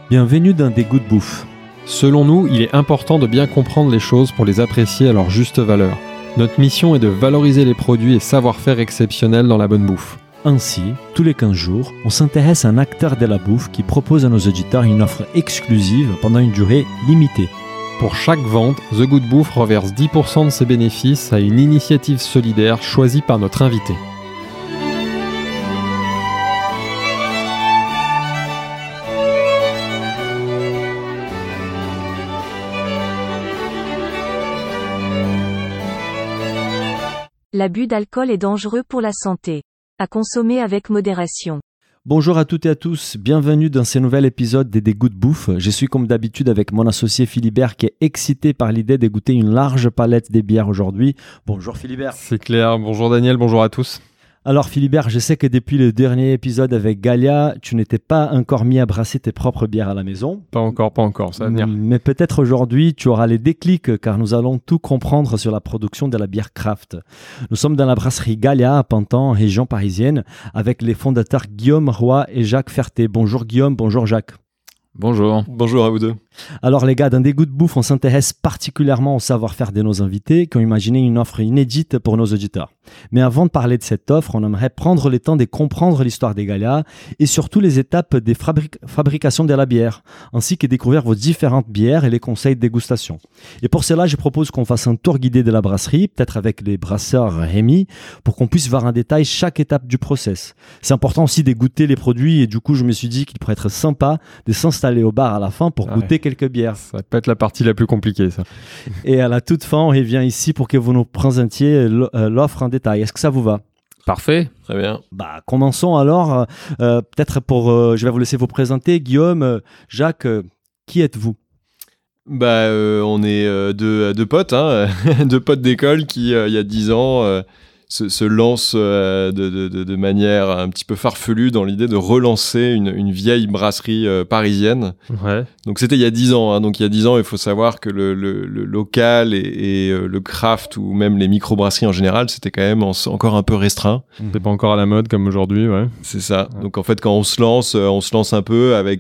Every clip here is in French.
Bienvenue dans Des Goûts de Bouffe. Selon nous, il est important de bien comprendre les choses pour les apprécier à leur juste valeur. Notre mission est de valoriser les produits et savoir-faire exceptionnels dans la bonne bouffe. Ainsi, tous les 15 jours, on s'intéresse à un acteur de la bouffe qui propose à nos auditeurs une offre exclusive pendant une durée limitée. Pour chaque vente, The Good Bouffe reverse 10% de ses bénéfices à une initiative solidaire choisie par notre invité. L'abus d'alcool est dangereux pour la santé. À consommer avec modération. Bonjour à toutes et à tous, bienvenue dans ce nouvel épisode des Goûts de Bouffe. Je suis comme d'habitude avec mon associé Philibert qui est excité par l'idée de goûter une large palette des bières aujourd'hui. Bonjour Philibert. C'est clair, bonjour Daniel, bonjour à tous. Alors Philibert, je sais que depuis le dernier épisode avec Gallia, tu n'étais pas encore mis à brasser tes propres bières à la maison. Pas encore, ça va venir. Mais peut-être aujourd'hui, tu auras les déclics car nous allons tout comprendre sur la production de la bière craft. Nous sommes dans la brasserie Gallia à Pantin, région parisienne, avec les fondateurs Guillaume Roy et Jacques Ferté. Bonjour Guillaume, bonjour Jacques. Bonjour à vous deux. Alors les gars, dans Des Goûts de Bouffe, on s'intéresse particulièrement au savoir-faire de nos invités qui ont imaginé une offre inédite pour nos auditeurs. Mais avant de parler de cette offre, on aimerait prendre le temps de comprendre l'histoire des Gallia et surtout les étapes des fabrications de la bière, ainsi que découvrir vos différentes bières et les conseils de dégustation. Et pour cela, je propose qu'on fasse un tour guidé de la brasserie, peut-être avec les brasseurs Rémi, pour qu'on puisse voir en détail chaque étape du process. C'est important aussi de goûter les produits et du coup, je me suis dit qu'il pourrait être sympa de s'installer au bar à la fin pour goûter quelques bières. Ça va pas être la partie la plus compliquée, ça. Et à la toute fin, on revient ici pour que vous nous présentiez l'offre en détail. Est-ce que ça vous va ? Parfait, très bien. Commençons alors. Peut-être je vais vous laisser vous présenter. Guillaume, Jacques, qui êtes-vous ? On est deux potes, deux potes d'école qui, il y a 10 ans, se lancent de manière un petit peu farfelue dans l'idée de relancer une vieille brasserie parisienne. Ouais. Donc c'était il y a 10 ans. Donc il y a 10 ans, il faut savoir que le local et le craft ou même les microbrasseries en général, c'était quand même encore un peu restreint. C'est pas encore à la mode comme aujourd'hui, ouais. C'est ça. Ouais. Donc en fait, quand on se lance un peu avec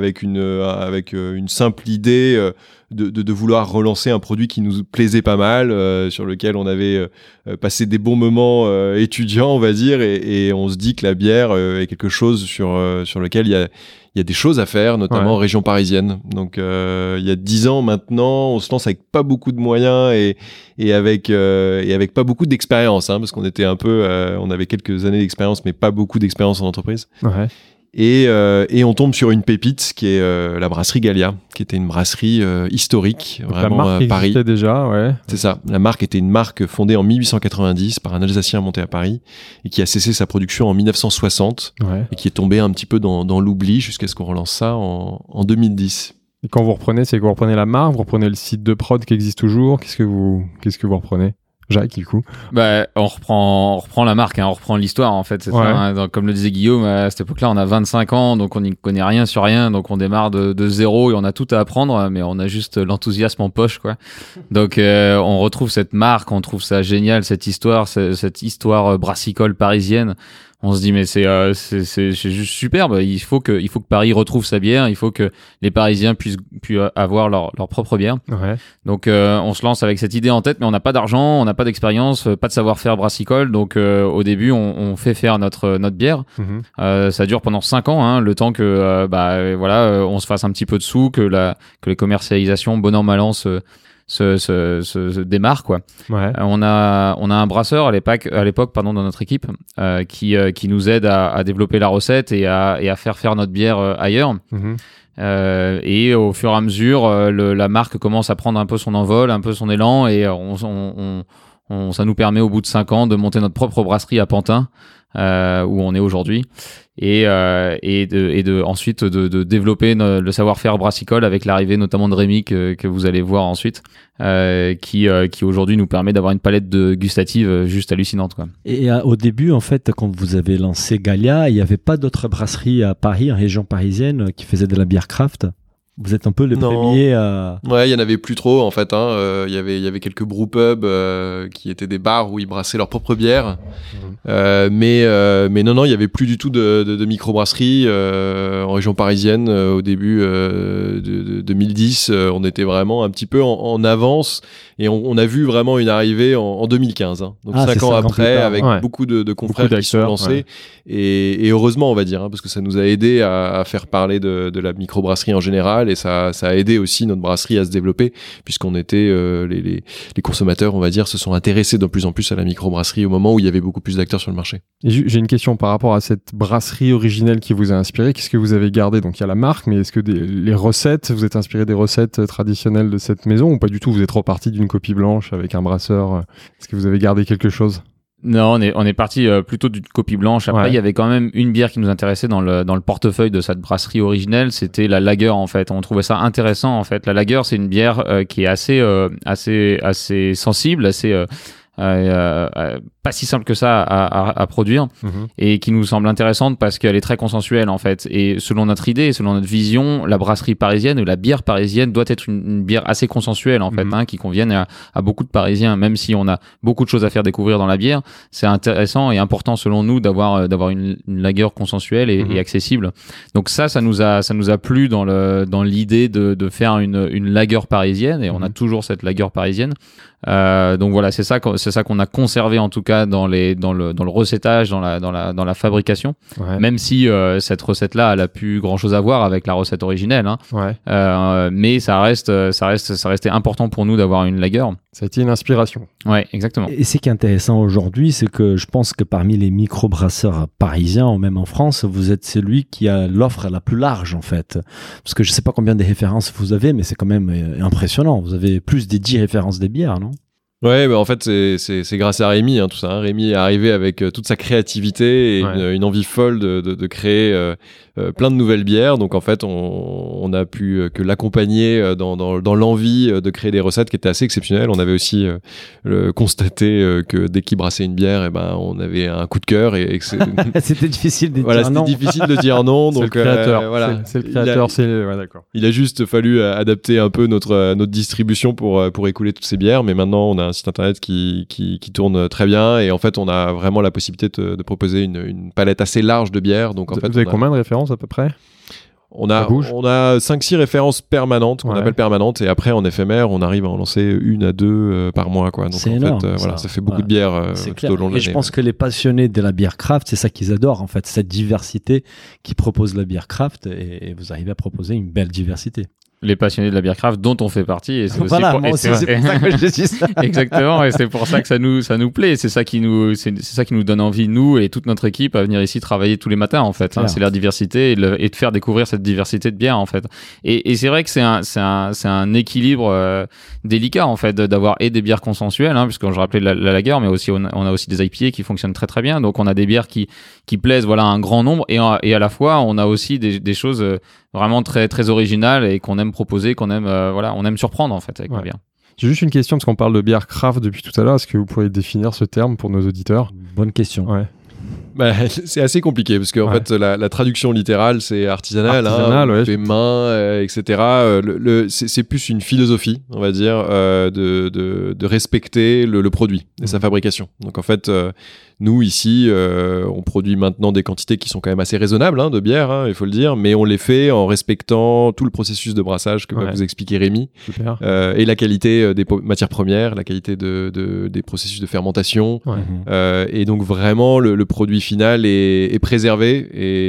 une simple idée de vouloir relancer un produit qui nous plaisait pas mal, sur lequel on avait passé des bons moments étudiants, on va dire, et on se dit que la bière est quelque chose sur lequel il y a des choses à faire, notamment en région parisienne. Donc il y a 10 ans maintenant, on se lance avec pas beaucoup de moyens et avec pas beaucoup d'expérience, parce qu'on était on avait quelques années d'expérience, mais pas beaucoup d'expérience en entreprise. Ouais. Et on tombe sur une pépite qui est la brasserie Gallia, qui était une brasserie historique, donc vraiment la marque à Paris. Existait déjà, ouais. C'est ça. La marque était une marque fondée en 1890 par un Alsacien monté à Paris et qui a cessé sa production en 1960 et qui est tombé un petit peu dans l'oubli jusqu'à ce qu'on relance ça en 2010. Et quand vous reprenez, c'est que vous reprenez la marque, vous reprenez le site de prod qui existe toujours. Qu'est-ce que vous reprenez ? Jacques, du coup. On reprend la marque, on reprend l'histoire, en fait. C'est ça, donc, comme le disait Guillaume, à cette époque-là, on a 25 ans, donc on n'y connaît rien sur rien, donc on démarre de zéro et on a tout à apprendre, mais on a juste l'enthousiasme en poche, quoi. Donc, on retrouve cette marque, on trouve ça génial, cette histoire brassicole parisienne. On se dit mais c'est juste superbe. Il faut que Paris retrouve sa bière. Il faut que les Parisiens puissent avoir leur propre bière. Ouais. Donc on se lance avec cette idée en tête, mais on n'a pas d'argent, on n'a pas d'expérience, pas de savoir-faire brassicole. Donc au début on fait faire notre bière. Mm-hmm. Ça dure pendant 5 ans, le temps que on se fasse un petit peu de sous, que les commercialisations bon an mal an se démarre, quoi. Ouais. On a un brasseur à l'époque dans notre équipe qui nous aide à développer la recette et à faire notre bière ailleurs. Mm-hmm. Et au fur et à mesure la marque commence à prendre un peu son envol, un peu son élan, et ça nous permet au bout de 5 ans de monter notre propre brasserie à Pantin, où on est aujourd'hui, et ensuite de développer le savoir-faire brassicole avec l'arrivée notamment de Rémi que vous allez voir ensuite, qui aujourd'hui nous permet d'avoir une palette gustative juste hallucinante, quoi. Et au début, en fait, quand vous avez lancé Gallia, il n'y avait pas d'autres brasseries à Paris, en région parisienne, qui faisaient de la bière craft ? Vous êtes un peu les Non. premiers à... Ouais, il y en avait plus trop en fait. Il y avait quelques brewpubs qui étaient des bars où ils brassaient leur propre bière. Mais non, il y avait plus du tout de microbrasserie en région parisienne au début de 2010. On était vraiment un petit peu en avance et on a vu vraiment une arrivée en 2015. Donc 5 ans après, avec beaucoup de confrères qui sont lancés. Et heureusement, on va dire, parce que ça nous a aidé à faire parler de la microbrasserie en général, et ça a aidé aussi notre brasserie à se développer, puisqu'on était les consommateurs, on va dire, se sont intéressés de plus en plus à la microbrasserie au moment où il y avait beaucoup plus d'acteurs sur le marché. Et j'ai une question par rapport à cette brasserie originelle qui vous a inspiré. Qu'est-ce que vous avez gardé? Donc il y a la marque, mais est-ce que les recettes, vous êtes inspiré des recettes traditionnelles de cette maison ou pas du tout? Vous êtes reparti d'une copie blanche avec un brasseur? Est-ce que vous avez gardé quelque chose? Non, on est parti plutôt d'une copie blanche. Après, il y avait quand même une bière qui nous intéressait dans le portefeuille de cette brasserie originelle. C'était la lager, en fait. On trouvait ça intéressant, en fait. La lager, c'est une bière qui est assez sensible, assez pas si simple que ça à produire, et qui nous semble intéressante parce qu'elle est très consensuelle en fait. Et selon notre idée, selon notre vision, la brasserie parisienne ou la bière parisienne doit être une bière assez consensuelle en fait, qui convienne à beaucoup de Parisiens. Même si on a beaucoup de choses à faire découvrir dans la bière, c'est intéressant et important selon nous d'avoir une lager consensuelle et accessible. Donc ça nous a plu dans l'idée de faire une lager parisienne, et on a toujours cette lager parisienne. Donc voilà, c'est ça qu'on a conservé en tout cas dans le recettage, dans la fabrication. Même si cette recette-là, elle a plus grand-chose à voir avec la recette originelle, mais ça restait important pour nous d'avoir une lager. Ça a été une inspiration. Ouais, exactement. Et ce qui est intéressant aujourd'hui, c'est que je pense que parmi les microbrasseurs parisiens, ou même en France, vous êtes celui qui a l'offre la plus large, en fait. Parce que je sais pas combien de références vous avez, mais c'est quand même impressionnant. Vous avez plus des 10 références des bières, non? Ouais, en fait, c'est grâce à Rémi, tout ça. Rémi est arrivé avec toute sa créativité et une envie folle de créer plein de nouvelles bières. Donc, en fait, on a pu que l'accompagner dans l'envie de créer des recettes qui étaient assez exceptionnelles. On avait aussi constaté que dès qu'il brassait une bière, on avait un coup de cœur et que c'était difficile de dire non. C'était difficile de dire non. Donc, c'est le créateur. Voilà. C'est le créateur. D'accord. Il a juste fallu adapter un peu notre distribution pour écouler toutes ces bières. Mais maintenant, on a un site internet qui tourne très bien, et en fait on a vraiment la possibilité de proposer une palette assez large de bières. Donc en fait, vous avez combien de références à peu près? On a 5-6 références permanentes qu'on appelle permanentes, et après en éphémère on arrive à en lancer 1 à 2 par mois quoi. Donc c'est en énorme, fait ça fait beaucoup de bières tout au long de l'année. Et je pense que les passionnés de la bière craft, c'est ça qu'ils adorent en fait, cette diversité qui propose la bière craft, et vous arrivez à proposer une belle diversité. Les passionnés de la bière craft dont on fait partie, et c'est c'est pour ça que je dis ça. Exactement, et c'est pour ça que ça nous plaît, c'est ça qui nous donne envie, nous et toute notre équipe, à venir ici travailler tous les matins en fait. C'est la diversité et de faire découvrir cette diversité de bières en fait. Et c'est vrai que c'est un équilibre délicat en fait, d'avoir des bières consensuelles, puisque je rappelais la lager, mais aussi on a aussi des IPA qui fonctionnent très très bien. Donc on a des bières qui plaisent à un grand nombre, et à la fois on a aussi des choses vraiment très très originales et qu'on aime proposer, on aime surprendre en fait avec la bière. J'ai juste une question, parce qu'on parle de bière craft depuis tout à l'heure. Est-ce que vous pourriez définir ce terme pour nos auditeurs? Bonne question. Ouais. C'est assez compliqué parce qu'en fait la traduction littérale c'est artisanal, fait main, etc. C'est plus une philosophie, on va dire, de respecter le produit et sa fabrication. Donc en fait nous ici on produit maintenant des quantités qui sont quand même assez raisonnables de bière, il faut le dire, mais on les fait en respectant tout le processus de brassage que va vous expliquer Rémi, et la qualité des matières premières, la qualité des processus de fermentation, et donc vraiment le produit final est préservé,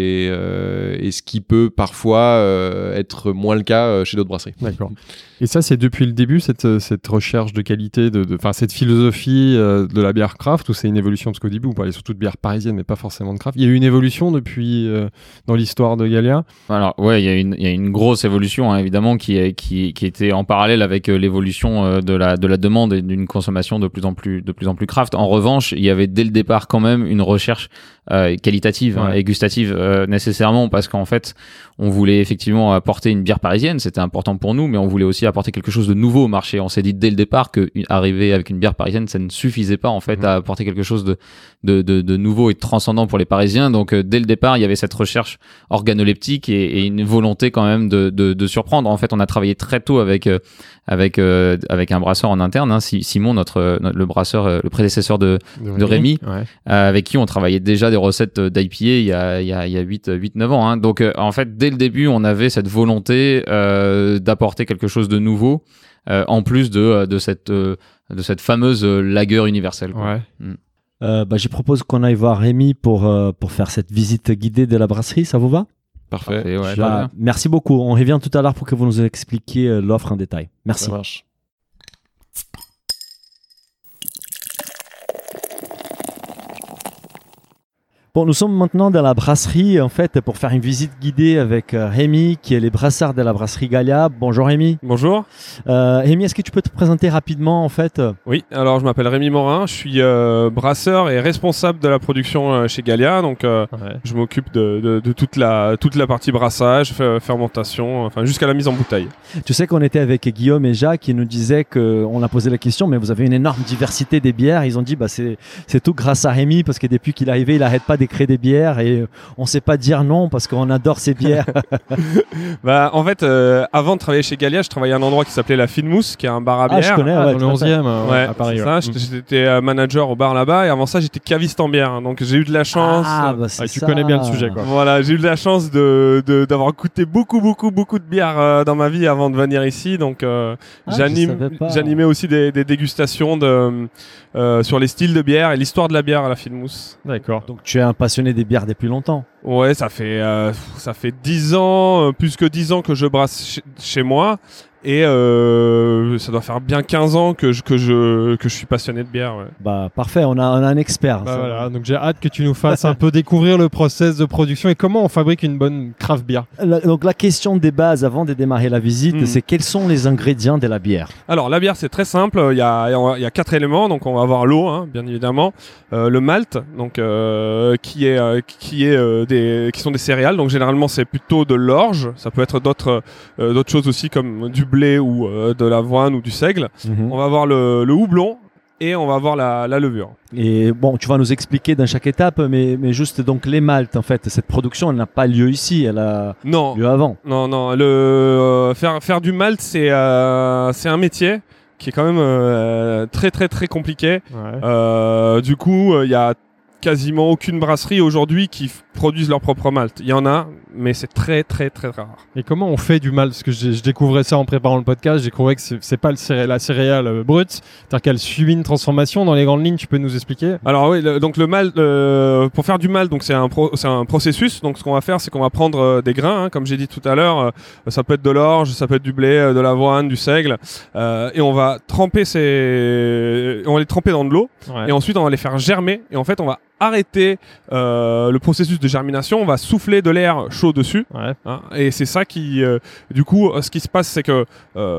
et ce qui peut parfois être moins le cas chez d'autres brasseries. D'accord. Et ça, c'est depuis le début, cette recherche de qualité, cette philosophie de la bière craft, ou c'est une évolution? Parce qu'au début, vous parlez surtout de bière parisienne, mais pas forcément de craft. Il y a eu une évolution depuis dans l'histoire de Gallia? Alors, il y a une grosse évolution, évidemment, qui était en parallèle avec l'évolution de la demande et d'une consommation de plus en plus craft. En revanche, il y avait dès le départ quand même une recherche qualitative et gustative nécessairement, parce qu'en fait on voulait effectivement apporter une bière parisienne, c'était important pour nous, mais on voulait aussi apporter quelque chose de nouveau au marché. On s'est dit dès le départ que arriver avec une bière parisienne, ça ne suffisait pas en fait à apporter quelque chose de nouveau et de transcendant pour les Parisiens. Donc dès le départ, il y avait cette recherche organoleptique et une volonté quand même de surprendre. En fait, on a travaillé très tôt avec un brasseur en interne, Simon, le brasseur, le prédécesseur de Rémi, avec qui on travaillait déjà des recettes d'IPA il y a 8-9 ans. Donc en fait, dès le début, on avait cette volonté d'apporter quelque chose de nouveau, en plus de cette fameuse lager universelle. Je propose qu'on aille voir Rémi pour faire cette visite guidée de la brasserie, ça vous va? Parfait, merci beaucoup. On revient tout à l'heure pour que vous nous expliquiez l'offre en détail. Merci. Ça marche. Bon, nous sommes maintenant dans la brasserie, en fait, pour faire une visite guidée avec Rémi, qui est le brasseur de la brasserie Gallia. Bonjour Rémi. Bonjour. Rémi, est-ce que tu peux te présenter rapidement, en fait? Oui, alors je m'appelle Rémi Morin, je suis brasseur et responsable de la production chez Gallia. Donc, je m'occupe de toute la partie brassage, fermentation, enfin jusqu'à la mise en bouteille. Tu sais qu'on était avec Guillaume et Jacques qui nous disaient qu'on a posé la question, mais vous avez une énorme diversité des bières. Ils ont dit, c'est tout grâce à Rémi, parce que depuis qu'il est arrivé, il n'arrête pas d'écrire des bières et on ne sait pas dire non parce qu'on adore ces bières. En fait, avant de travailler chez Gallia, je travaillais à un endroit qui s'appelait la Fine Mousse, qui est un bar à bière. Je connais, dans le 11e à Paris. J'étais manager au bar là-bas et avant ça, j'étais caviste en bière. Donc j'ai eu de la chance. Tu connais bien le sujet, quoi. Voilà, j'ai eu de la chance d'avoir goûté beaucoup de bières dans ma vie avant de venir ici. Donc j'animais aussi des dégustations sur les styles de bière et l'histoire de la bière à la Fine Mousse. D'accord. Donc tu es un passionné des bières depuis longtemps. Ouais, ça fait 10 ans, plus que 10 ans que je brasse chez moi. Et ça doit faire bien 15 ans que je suis passionné de bière. Ouais. Parfait, on a un expert. Voilà, donc j'ai hâte que tu nous fasses un peu découvrir le process de production et comment on fabrique une bonne craft beer. Donc la question des bases avant de démarrer la visite, c'est quels sont les ingrédients de la bière? Alors la bière, c'est très simple, il y a 4 éléments. Donc on va avoir l'eau, bien évidemment, le malt, donc qui sont des céréales. Donc généralement c'est plutôt de l'orge. Ça peut être d'autres choses aussi comme du blé ou de l'avoine ou du seigle. On va avoir le houblon et on va avoir la levure. Et bon, tu vas nous expliquer dans chaque étape, mais juste donc les maltes, en fait, cette production, elle n'a pas lieu ici, elle a lieu avant. Non, faire du malt, c'est un métier qui est quand même très très très compliqué. Du coup, il y a quasiment aucune brasserie aujourd'hui qui produisent leur propre malt. Il y en a, mais c'est très très très rare. Et comment on fait du malt? Parce que je découvrais ça en préparant le podcast, j'ai découvert que c'est pas la céréale brute, c'est-à-dire qu'elle subit une transformation. Dans les grandes lignes, tu peux nous expliquer? Alors oui, donc le malt, pour faire du malt, donc c'est un processus. Donc ce qu'on va faire, c'est qu'on va prendre des grains, comme j'ai dit tout à l'heure. Ça peut être de l'orge, ça peut être du blé, de l'avoine, du seigle, et on va les tremper dans de l'eau, et ensuite on va les faire germer. Et en fait, on va arrêter le processus de germination, on va souffler de l'air chaud dessus, et c'est ça qui du coup ce qui se passe, c'est que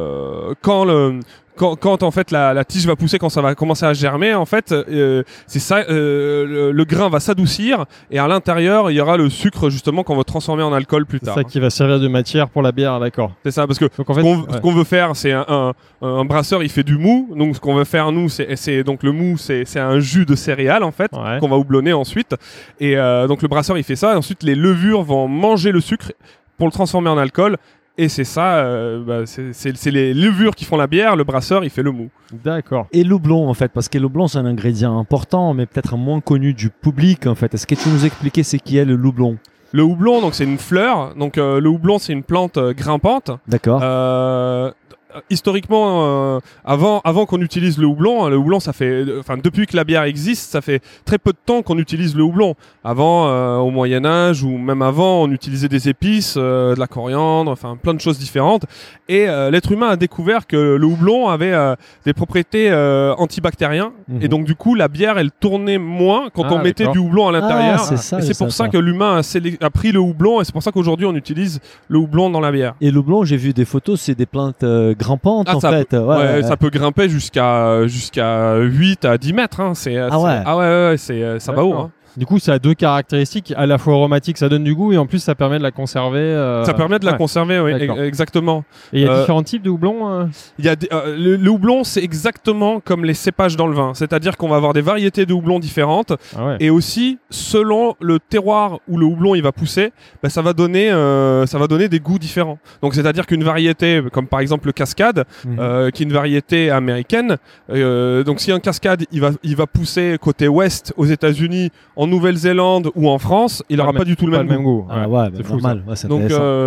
quand en fait la tige va pousser, quand ça va commencer à germer, en fait c'est ça, le grain va s'adoucir et à l'intérieur il y aura le sucre justement qu'on va transformer en alcool plus tard. C'est ça qui va servir de matière pour la bière, d'accord. C'est ça, parce que donc, en fait, ce qu'on veut faire, c'est un brasseur, il fait du mou. Donc ce qu'on veut faire nous, c'est donc le mou, c'est un jus de céréales en fait, qu'on va houblonner ensuite. Et donc le brasseur il fait ça, et ensuite les levures vont manger le sucre pour le transformer en alcool. Et c'est ça, c'est les levures qui font la bière, le brasseur il fait le mou. D'accord. Et le houblon en fait, parce que le houblon c'est un ingrédient important, mais peut-être moins connu du public en fait. Est-ce que tu nous expliquer ce qu'est le houblon? Le houblon, donc c'est une fleur. Donc le houblon c'est une plante grimpante. D'accord. Historiquement, avant qu'on utilise le houblon, ça fait, depuis que la bière existe, ça fait très peu de temps qu'on utilise le houblon. Avant, au Moyen-Âge ou même avant, on utilisait des épices, de la coriandre, plein de choses différentes. Et l'être humain a découvert que le houblon avait des propriétés antibactériennes. Et donc du coup, la bière, elle tournait moins quand on mettait du houblon à l'intérieur. C'est pour ça que l'humain a pris le houblon, et c'est pour ça qu'aujourd'hui on utilise le houblon dans la bière. Et le houblon, j'ai vu des photos, c'est des plantes grimpantes en fait. Ça peut grimper jusqu'à 8 à 10 mètres. Ça va haut. Du coup, ça a deux caractéristiques, à la fois aromatique, ça donne du goût, et en plus, ça permet de la conserver. Ça permet de la conserver, oui, D'accord. exactement. Et il y a différents types de houblon Il y a le houblon, c'est exactement comme les cépages dans le vin. C'est-à-dire qu'on va avoir des variétés de houblon différentes. Ah ouais. Et aussi, selon le terroir où le houblon il va pousser, bah, ça va donner des goûts différents. Donc, c'est-à-dire qu'une variété, comme par exemple le Cascade, qui est une variété américaine, donc si un Cascade il va pousser côté ouest aux États-Unis, en Nouvelle-Zélande ou en France, il n'aura pas du tout le même goût. Ah ouais, c'est bah, fou, normal. Ouais, c'est Donc,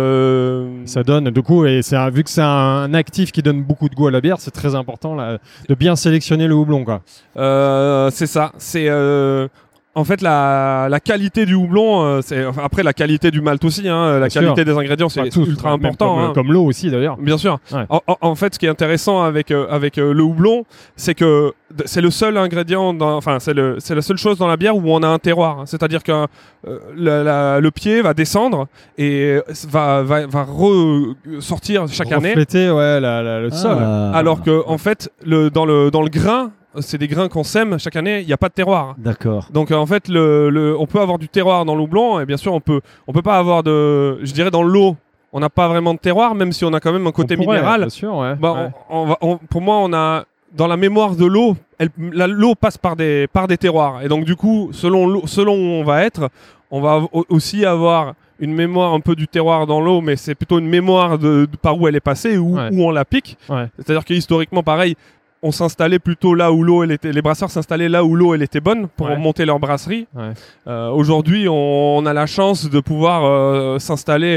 ça donne, du coup, et vu que c'est un actif qui donne beaucoup de goût à la bière, c'est très important là, de bien sélectionner le houblon, quoi. c'est ça. C'est en fait la qualité du houblon. Après la qualité du malt aussi. La qualité des ingrédients, c'est ultra important. Comme l'eau aussi, d'ailleurs. Bien sûr. Ouais. En fait, ce qui est intéressant avec le houblon, c'est que c'est le seul ingrédient, c'est la seule chose dans la bière où on a un terroir. C'est-à-dire que le pied va descendre et va ressortir chaque année. Refléter le sol. Alors que en fait, dans le grain, c'est des grains qu'on sème chaque année, il n'y a pas de terroir. D'accord. Donc en fait, on peut avoir du terroir dans le houblon, et bien sûr, on peut pas avoir je dirais dans l'eau, on n'a pas vraiment de terroir, même si on a quand même un côté minéral. Bien sûr, ouais. Pour moi, on a dans la mémoire de l'eau, l'eau passe par des terroirs, et donc du coup, selon où on va être, on va aussi avoir une mémoire un peu du terroir dans l'eau, mais c'est plutôt une mémoire de par où elle est passée, où on la pique. Ouais. C'est-à-dire que historiquement, pareil, on s'installait plutôt là où l'eau elle était. Les brasseurs s'installaient là où l'eau elle était bonne pour monter leur brasserie. Ouais. Aujourd'hui, on a la chance de pouvoir s'installer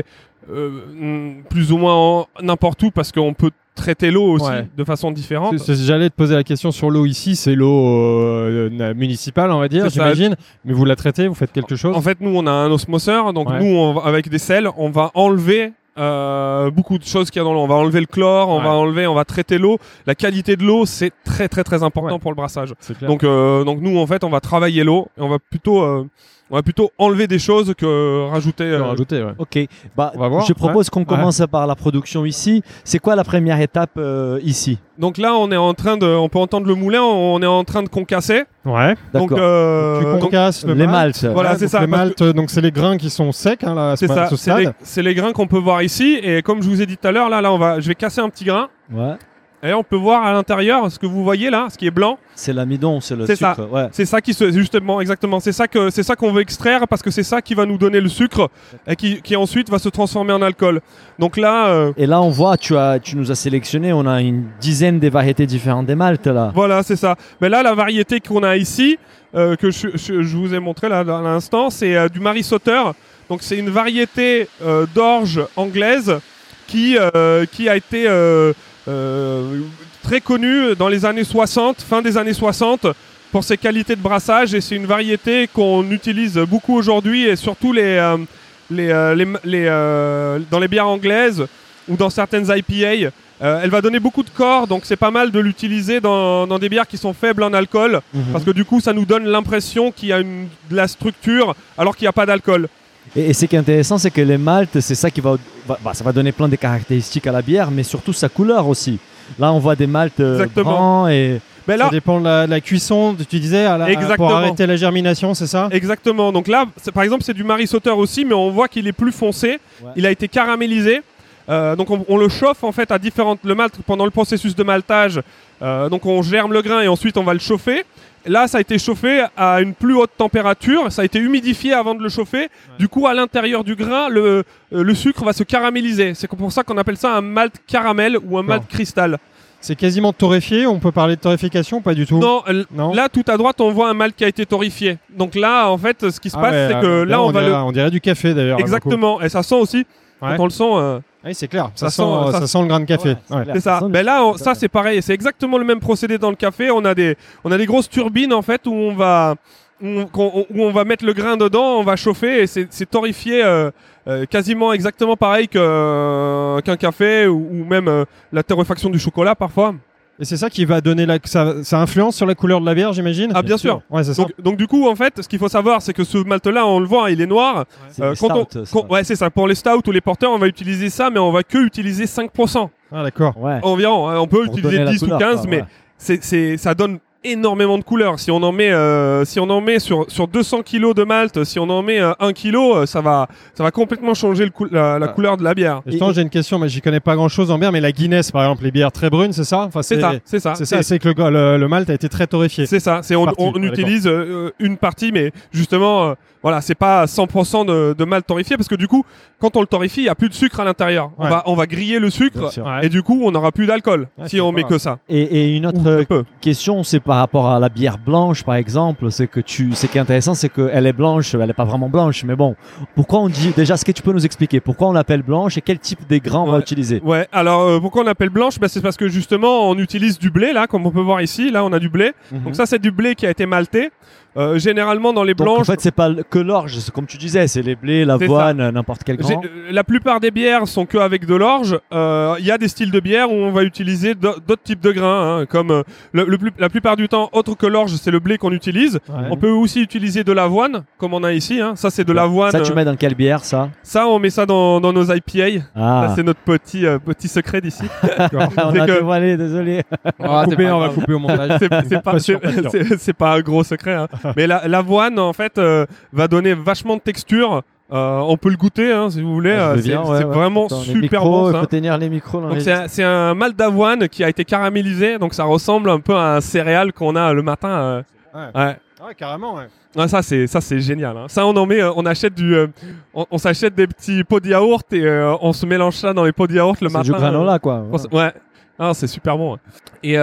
plus ou moins n'importe où, parce qu'on peut traiter l'eau aussi de façon différente. J'allais te poser la question sur l'eau ici, c'est l'eau municipale, on va dire, j'imagine. Mais vous la traitez, vous faites quelque chose? En fait, nous, on a un osmoseur, donc nous, avec des sels, on va enlever beaucoup de choses qu'il y a dans l'eau. On va enlever le chlore, on va traiter l'eau. La qualité de l'eau, c'est très très très important pour le brassage. Donc nous, en fait, on va travailler l'eau et on va plutôt enlever des choses que rajouter. Ok, je propose qu'on commence par la production ici. C'est quoi la première étape ici? Donc là, on peut entendre le moulin, on est en train de concasser. Ouais, donc tu concasses les maltes. Voilà, c'est ça. Les maltes, donc c'est les grains qui sont secs, là, c'est ça. C'est les grains qu'on peut voir ici, et comme je vous ai dit tout à l'heure, je vais casser un petit grain. Ouais. Et on peut voir à l'intérieur ce que vous voyez là, ce qui est blanc. C'est l'amidon, c'est le sucre. C'est ça justement, exactement. C'est ça qu'on veut extraire, parce que c'est ça qui va nous donner le sucre et qui ensuite va se transformer en alcool. Donc là. Et là, on voit, tu nous as sélectionné, on a une dizaine de variétés différentes des maltes là. Voilà, c'est ça. Mais là, la variété qu'on a ici, que je vous ai montré là à l'instant, c'est du Marie Sauter. Donc c'est une variété d'orge anglaise qui a été très connue dans les années 60, fin des années 60, pour ses qualités de brassage, et c'est une variété qu'on utilise beaucoup aujourd'hui, et surtout dans les bières anglaises ou dans certaines IPA. Elle va donner beaucoup de corps, donc c'est pas mal de l'utiliser dans des bières qui sont faibles en alcool, parce que du coup ça nous donne l'impression qu'il y a de la structure alors qu'il n'y a pas d'alcool. Et ce qui est intéressant, c'est que les maltes, c'est ça qui ça va donner plein de caractéristiques à la bière, mais surtout sa couleur aussi. Là, on voit des maltes blancs et... Mais là, ça dépend de la cuisson, tu disais, pour arrêter la germination, c'est ça? Exactement. Donc là, par exemple, c'est du Marie Sauter aussi, mais on voit qu'il est plus foncé. Ouais. Il a été caramélisé. Donc on le chauffe en fait le malt pendant le processus de maltage. Donc on germe le grain et ensuite on va le chauffer. Là, ça a été chauffé à une plus haute température, ça a été humidifié avant de le chauffer. Ouais. Du coup, à l'intérieur du grain, le sucre va se caraméliser. C'est pour ça qu'on appelle ça un malt caramel ou un malt cristal. C'est quasiment torréfié, on peut parler de torréfication, pas du tout? Non. Là, tout à droite, on voit un malt qui a été torréfié. Donc là, en fait, ce qui se passe, c'est que là, on dirait du café d'ailleurs. Exactement, et ça sent aussi. Quand on le sent... Oui, c'est clair, ça sent le grain de café. Ouais, c'est ça. Mais là, ça c'est pareil, c'est exactement le même procédé dans le café. On a des grosses turbines en fait où on va mettre le grain dedans, on va chauffer, et c'est torréfié quasiment exactement pareil qu'un café ou même la torréfaction du chocolat parfois. Et c'est ça qui va donner ça influence sur la couleur de la bière, j'imagine? Ah, bien sûr. Ouais, c'est ça. Donc du coup, en fait, ce qu'il faut savoir, c'est que ce malt-là, on le voit, il est noir. Ouais. C'est ça. Pour les stouts ou les porters, on va utiliser ça, mais on va que utiliser 5%. Ah, d'accord. Ouais. Environ. On peut utiliser 10 ou 15, mais ça donne énormément de couleurs. Si on en met sur 200 kilos de malt, si on en met 1 kilo, ça va complètement changer la couleur de la bière. Justement, j'ai une question, mais j'y connais pas grand-chose en bière, mais la Guinness, par exemple, les bières très brunes, c'est ça? Enfin, c'est ça. C'est que le malt a été très torréfié. C'est ça. On utilise une partie, mais justement, voilà, c'est pas 100% de malt torréfié, parce que du coup, quand on le torréfie, il y a plus de sucre à l'intérieur. Ouais. On va griller le sucre, et du coup, on n'aura plus d'alcool si on met que ça. Et une autre question, c'est par rapport à la bière blanche, par exemple, ce qui est intéressant, c'est qu'elle est blanche, elle n'est pas vraiment blanche, mais bon, pourquoi on dit, déjà, est-ce que tu peux nous expliquer pourquoi on l'appelle blanche et quel type des grains on va utiliser? Ouais, alors pourquoi on l'appelle blanche? C'est parce que justement, on utilise du blé, là, comme on peut voir ici, là, on a du blé. Donc ça, c'est du blé qui a été malté. Généralement dans les blanches. Donc en fait, c'est pas que l'orge, c'est comme tu disais, c'est les blés, l'avoine, n'importe quel grain. La plupart des bières sont que avec de l'orge. Il y a des styles de bière où on va utiliser d'autres types de grains, hein, comme la plupart du temps, autre que l'orge, c'est le blé qu'on utilise. Ouais. On peut aussi utiliser de l'avoine, comme on a ici. Hein. Ça, c'est de l'avoine. Ça, tu mets dans quelle bière, ça? Ça, on met ça dans nos IPA. Ça, c'est notre petit secret d'ici. On a dévoilé, désolé. On va couper au montage. C'est pas un gros secret. Hein. Mais l'avoine, en fait, va donner vachement de texture. On peut le goûter, hein, si vous voulez. C'est vraiment super bon. Il faut tenir les micros. Donc c'est un malt d'avoine qui a été caramélisé. Donc ça ressemble un peu à un céréal qu'on a le matin. Ouais, carrément. Ouais. Ah, ça c'est génial. Hein. Ça on achète on s'achète des petits pots de yaourt et on se mélange ça dans les pots de yaourt le matin. C'est du granola, quoi. Ouais. Ah, c'est super bon. Et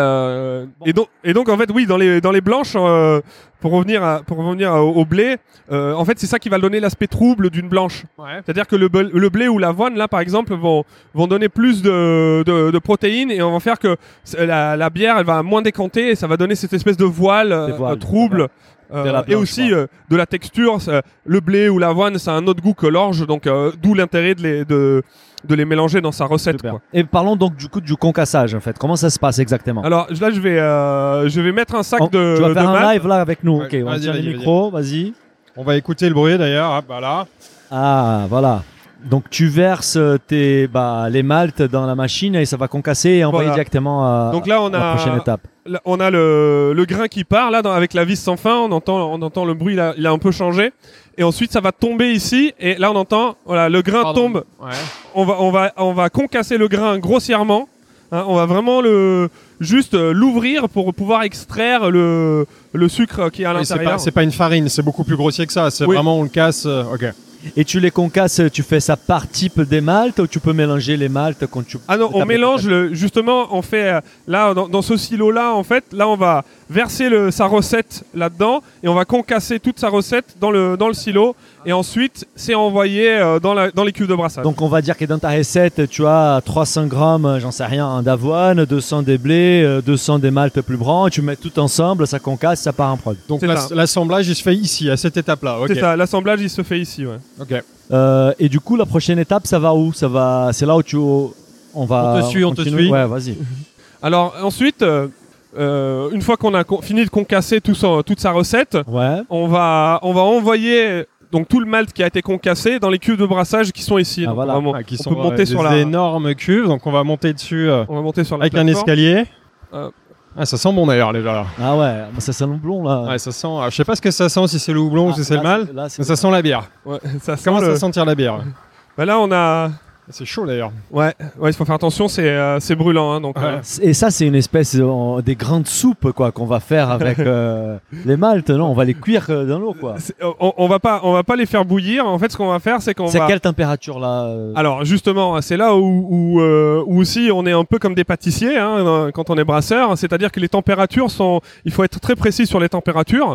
donc en fait oui, dans les blanches, pour revenir au blé, en fait c'est ça qui va donner l'aspect trouble d'une blanche. Ouais. C'est-à-dire que le blé ou l'avoine là par exemple vont donner plus de protéines, et on va faire que la bière elle va moins décanter, et ça va donner cette espèce de voile trouble. Blanche, et aussi de la texture. Le blé ou l'avoine, ça a un autre goût que l'orge, donc d'où l'intérêt de les mélanger dans sa recette. Quoi. Et parlons donc du concassage en fait. Comment ça se passe exactement? Alors là, je vais mettre un sac de. Tu vas faire un malt. live là avec nous. Ok, on tient les micros. Vas-y. On va écouter le bruit d'ailleurs. Ah, voilà. Ah, voilà. Donc tu verses les maltes dans la machine et ça va concasser et envoyer directement à la prochaine étape. Là, on a le grain qui part là avec la vis sans fin. On entend le bruit là, il a un peu changé. Et ensuite ça va tomber ici, et là on entend le grain tombe. Ouais. On va concasser le grain grossièrement. Hein, on va vraiment l'ouvrir pour pouvoir extraire le sucre qui est à l'intérieur. C'est pas une farine, c'est beaucoup plus grossier que ça. C'est vraiment on le casse. Ok. Et tu les concasses, tu fais ça par type des maltes, ou tu peux mélanger les maltes quand tu... Ah non, on mélange, justement, on fait, là, dans ce silo-là, en fait, là, on va verser sa recette là-dedans, et on va concasser toute sa recette dans le silo, et ensuite, c'est envoyé dans les cuves de brassage. Donc, on va dire que dans ta recette, tu as 300 grammes, j'en sais rien, d'avoine, 200 des blés, 200 des maltes plus blancs, tu mets tout ensemble, ça concasse, ça part en prod. Donc, l'assemblage, il se fait ici, à cette étape-là. Okay. C'est ça, l'assemblage, il se fait ici, ouais. Ok. Et du coup, la prochaine étape, ça va où? C'est là où on te suit. Ouais, vas-y. Alors ensuite, une fois qu'on a fini de concasser toute sa recette, on va envoyer donc tout le malt qui a été concassé dans les cuves de brassage qui sont ici. Ah, voilà. Qui sont monter sur des énormes cuves. Donc on va monter dessus. On va monter sur avec un escalier. Ah, ça sent bon d'ailleurs déjà là. Ah ouais, ça sent le houblon là. Ouais, ça sent. Je sais pas ce que ça sent, si c'est le houblon ou si c'est le malt, mais ça sent la bière. Ouais, ça commence à sentir la bière. Là on a. C'est chaud d'ailleurs. Ouais, il faut faire attention, c'est brûlant. Hein, donc, Et ça, c'est une espèce des grains de soupe quoi qu'on va faire avec les maltes, non? On va les cuire dans l'eau quoi. On va pas les faire bouillir. En fait, ce qu'on va faire, c'est C'est quelle température là Alors justement, c'est là où aussi on est un peu comme des pâtissiers hein, quand on est brasseur. C'est-à-dire que les températures il faut être très précis sur les températures.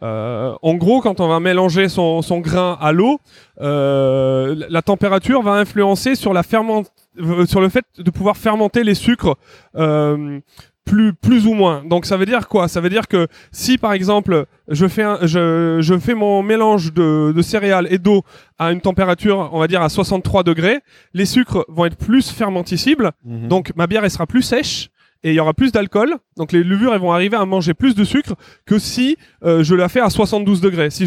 En gros, quand on va mélanger son grain à l'eau, la température va influencer sur le fait de pouvoir fermenter les sucres plus ou moins. Donc ça veut dire quoi? Ça veut dire que si par exemple je fais mon mélange de céréales et d'eau à une température on va dire à 63 degrés, les sucres vont être plus fermenticibles, donc ma bière elle sera plus sèche et il y aura plus d'alcool, donc les levures elles vont arriver à manger plus de sucre que si je la fais à 72 degrés. Si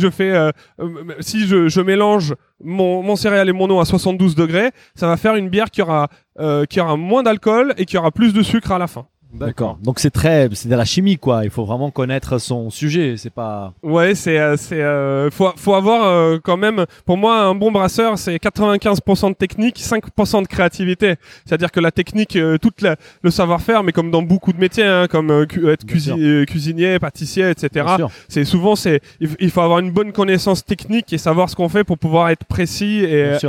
je mélange mon céréale et mon eau à 72 degrés, ça va faire une bière qui aura moins d'alcool et qui aura plus de sucre à la fin. D'accord. Donc c'est de la chimie quoi. Il faut vraiment connaître son sujet. C'est pas. Ouais, faut avoir quand même. Pour moi, un bon brasseur, c'est 95% de technique, 5% de créativité. C'est-à-dire que la technique, le savoir-faire, mais comme dans beaucoup de métiers, hein, comme être cuisinier, pâtissier, etc. Il faut avoir une bonne connaissance technique et savoir ce qu'on fait pour pouvoir être précis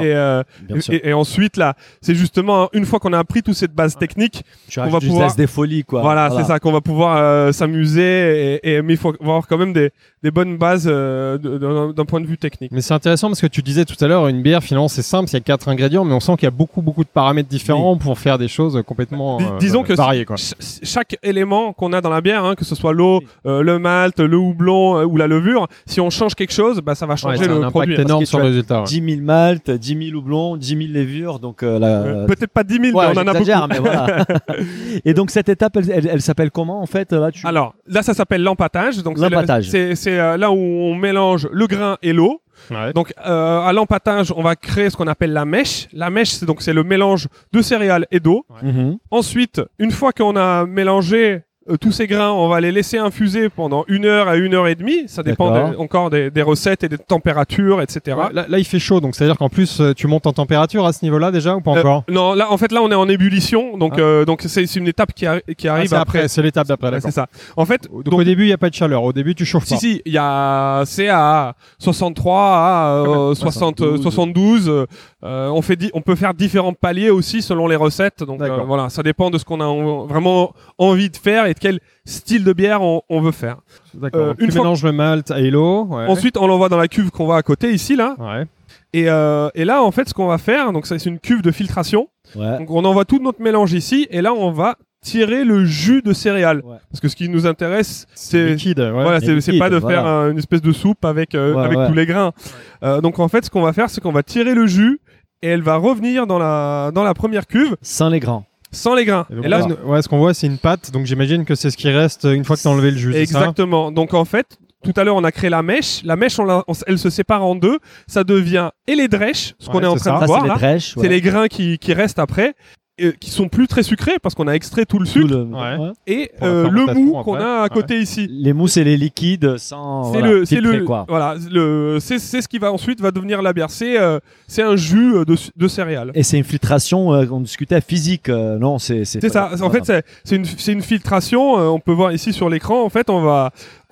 et ensuite là, c'est justement une fois qu'on a appris toute cette base technique, on va pouvoir des folies quoi. Voilà, c'est ça qu'on va pouvoir s'amuser mais il faut avoir quand même des bonnes bases d'un point de vue technique. Mais c'est intéressant parce que tu disais tout à l'heure, une bière finalement c'est simple, il y a 4 ingrédients, mais on sent qu'il y a beaucoup de paramètres différents pour faire des choses complètement disons que variées quoi. Chaque élément qu'on a dans la bière, hein, que ce soit l'eau, le malt, le houblon ou la levure, si on change quelque chose, ça va changer le produit. C'est un impact énorme sur le résultat. 10 000 malt, 10 000 houblons, 10 000 levures, donc peut-être pas 10 000, mais on en a beaucoup. Mais voilà. Et donc cette étape, elle s'appelle comment en fait là, Alors là, ça s'appelle l'empâtage. Donc c'est là où on mélange le grain et l'eau. Ouais. Donc à l'empâtage, on va créer ce qu'on appelle la mèche. La mèche, c'est le mélange de céréales et d'eau. Ouais. Mm-hmm. Ensuite, une fois qu'on a mélangé tous ces grains, on va les laisser infuser pendant 1 heure à 1 heure et demie. Ça dépend encore des recettes et des températures, etc. Ouais, là, il fait chaud, donc c'est-à-dire qu'en plus, tu montes en température à ce niveau-là déjà ou pas encore Non, là, en fait, on est en ébullition, donc c'est une étape qui arrive après. C'est l'étape d'après, d'accord. C'est ça. En fait, donc au début, il n'y a pas de chaleur. Au début, tu chauffes pas. Si, c'est à 63, à 72. On peut faire différents paliers aussi selon les recettes. Donc voilà, ça dépend de ce qu'on a vraiment envie de faire et de quel style de bière on veut faire. D'accord. Tu mélanges le malt et l'eau. Ouais. Ensuite, on l'envoie dans la cuve qu'on voit à côté ici là. Ouais. Et là, en fait, ce qu'on va faire, donc c'est une cuve de filtration. Ouais. Donc on envoie tout notre mélange ici et là, on va tirer le jus de céréales. Ouais. Parce que ce qui nous intéresse, c'est liquide. Ouais. Voilà, c'est pas de faire une espèce de soupe avec tous les grains. Donc en fait, ce qu'on va faire, c'est qu'on va tirer le jus et elle va revenir dans la première cuve. Sans les grains. Sans les grains. Et là, ce qu'on voit, c'est une pâte. Donc j'imagine que c'est ce qui reste une fois que tu as enlevé le jus. Exactement. Donc en fait, tout à l'heure, on a créé la mèche. La mèche, elle se sépare en deux. Ça devient et les drèches, ce qu'on est en train de voir là. C'est les grains qui restent après. Qui sont plus très sucrés parce qu'on a extrait tout le sucre et le mou qu'on a à côté ici. Les mous c'est les liquides sans filtrer, quoi. Voilà, c'est ce qui va ensuite devenir la bière. C'est un jus de céréales. Et c'est une filtration on discutait physique non c'est ça. En fait c'est une filtration on peut voir ici sur l'écran. En fait on va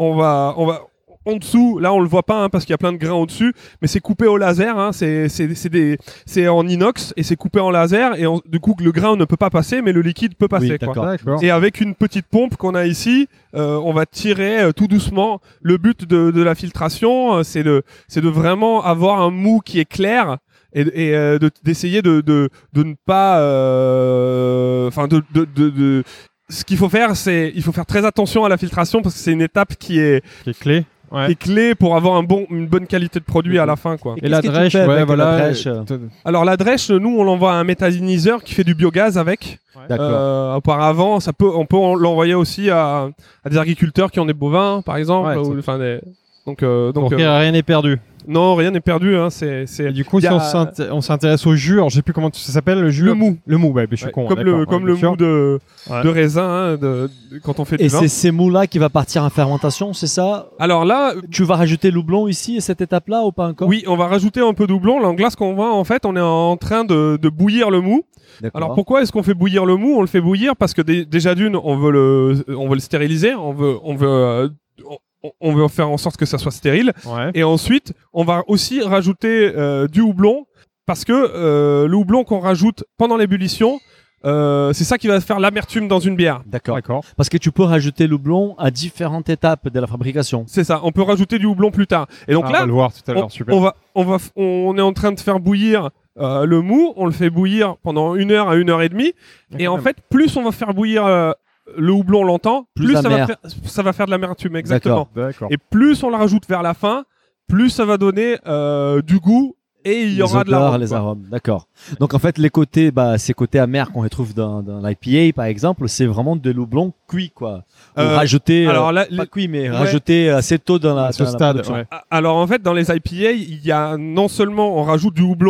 en dessous, là on le voit pas hein, parce qu'il y a plein de grains au-dessus, mais c'est coupé au laser, hein, c'est en inox et c'est coupé en laser et du coup le grain ne peut pas passer mais le liquide peut passer. Oui, quoi. Et avec une petite pompe qu'on a ici, on va tirer tout doucement. Le but de la filtration, c'est de vraiment avoir un mou qui est clair. Et d'essayer de ne pas, ce qu'il faut faire, il faut faire très attention à la filtration parce que c'est une étape qui est clé. Ouais. Est clé pour avoir une bonne qualité de produit à la fin, quoi. Et la drèche, alors la drèche, nous on l'envoie à un méthaniseur qui fait du biogaz avec. D'accord. Auparavant, on peut l'envoyer aussi à des agriculteurs qui ont des bovins, par exemple. Donc rien n'est perdu. Non, rien n'est perdu. Hein, Et du coup, si on s'intéresse au jus, alors je sais plus comment ça s'appelle le jus. Le mou. Le mou, je suis con. Comme le mou de raisin quand on fait du vin. Et c'est ces mous-là qui va partir en fermentation, c'est ça? Alors là, tu vas rajouter le houblon ici à cette étape-là ou pas encore? Oui, on va rajouter un peu de houblon. Là, ce qu'on voit, en fait, on est en train de bouillir le mou. D'accord. Alors pourquoi est-ce qu'on fait bouillir le mou? On le fait bouillir parce que déjà d'une, on veut le stériliser. On veut faire en sorte que ça soit stérile. Ouais. Et ensuite, on va aussi rajouter du houblon parce que le houblon qu'on rajoute pendant l'ébullition, c'est ça qui va faire l'amertume dans une bière. D'accord. Parce que tu peux rajouter le houblon à différentes étapes de la fabrication. C'est ça. On peut rajouter du houblon plus tard. Et donc là, on va le voir tout à l'heure. Super. On est en train de faire bouillir le mou. On le fait bouillir pendant 1 heure à 1 heure et demie. Et en fait, plus on va faire bouillir le houblon longtemps, plus ça va faire de l'amertume, exactement. D'accord. Et plus on la rajoute vers la fin, plus ça va donner du goût et il y aura de l'arôme. Les arômes, d'accord. Donc en fait, ces côtés amers qu'on retrouve dans l'IPA par exemple, c'est vraiment de l'houblon cuit, quoi. Rajouter, pas cuit, mais rajouter assez tôt dans la stade. Alors en fait, dans les IPA, il y a non seulement on rajoute du houblon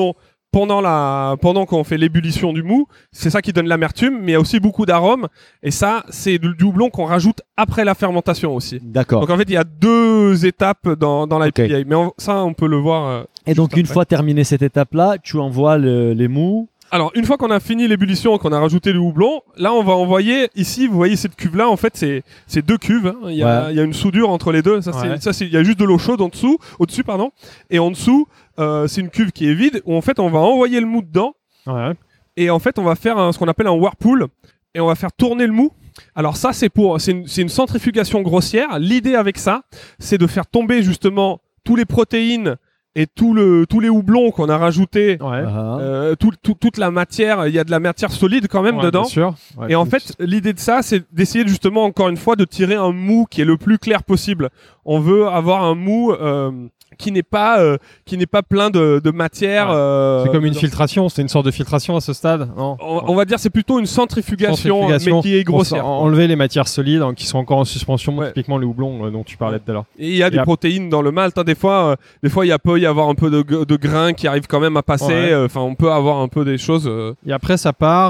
pendant qu'on fait l'ébullition du mou, c'est ça qui donne l'amertume, mais il y a aussi beaucoup d'arômes. Et ça, c'est du houblon qu'on rajoute après la fermentation aussi. D'accord. Donc en fait, il y a 2 étapes dans l'IPA. Okay. Mais ça, on peut le voir. Et donc, une après. fois terminé cette étape-là, tu envoies les mous. Alors, une fois qu'on a fini l'ébullition, qu'on a rajouté le houblon, là, on va envoyer, ici, vous voyez cette cuve-là, en fait, c'est 2 cuves. Hein. Il y a une soudure entre les deux. Il y a juste de l'eau chaude au-dessus, pardon. Et en dessous, c'est une cuve qui est vide, où en fait, on va envoyer le mou dedans. Ouais. Et en fait, on va faire ce qu'on appelle un whirlpool. Et on va faire tourner le mou. Alors ça, c'est une centrifugation grossière. L'idée avec ça, c'est de faire tomber, justement, tous les protéines et tous les houblons qu'on a rajoutés, toute la matière, il y a de la matière solide quand même dedans. Bien sûr. Ouais, et en fait, l'idée de ça, c'est d'essayer justement encore une fois de tirer un mou qui est le plus clair possible. On veut avoir un mou qui n'est pas plein de matière. C'est comme une filtration, c'est une sorte de filtration à ce stade, non? On va dire c'est plutôt une centrifugation, mais qui est grossière. Enlever les matières solides qui sont encore en suspension, typiquement les houblons dont tu parlais tout à l'heure. Et il y a des protéines dans le malt. Des fois, il peut y avoir un peu de grains qui arrivent quand même à passer. Enfin, on peut avoir un peu des choses. Et après, ça part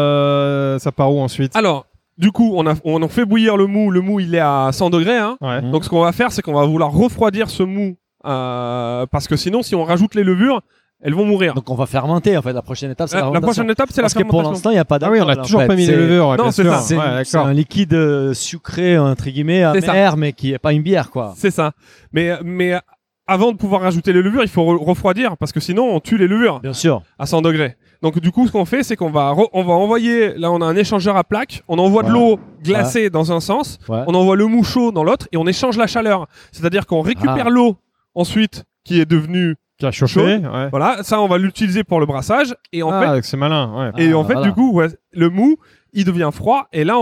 où ensuite? Alors. Du coup, on a fait bouillir le mou. Le mou, il est à 100 degrés. Hein. Ouais. Donc, ce qu'on va faire, c'est qu'on va vouloir refroidir ce mou. Parce que sinon, si on rajoute les levures, elles vont mourir. Donc on va fermenter en fait. La prochaine étape, c'est la fermentation. La prochaine étape, c'est la fermentation. Parce que pour l'instant, il n'y a pas d'alcool. Ah oui, on n'a toujours pas mis les levures. Non, c'est ça. C'est un liquide sucré, entre guillemets, amer, mais qui n'est pas une bière, quoi. C'est ça. Mais avant de pouvoir rajouter les levures, il faut refroidir parce que sinon, on tue les levures. Bien sûr. À 100 degrés. Donc du coup, ce qu'on fait, c'est qu'on va envoyer. Là, on a un échangeur à plaques. On envoie de l'eau glacée dans un sens. Ouais. On envoie le mou chaud dans l'autre et on échange la chaleur. C'est-à-dire qu'on récupère l'eau ensuite qui est devenue qui a chauffé. Voilà, ça, on va l'utiliser pour le brassage. Et en fait, c'est malin. Ouais. Et en fait, du coup, le mou, il devient froid. Et là,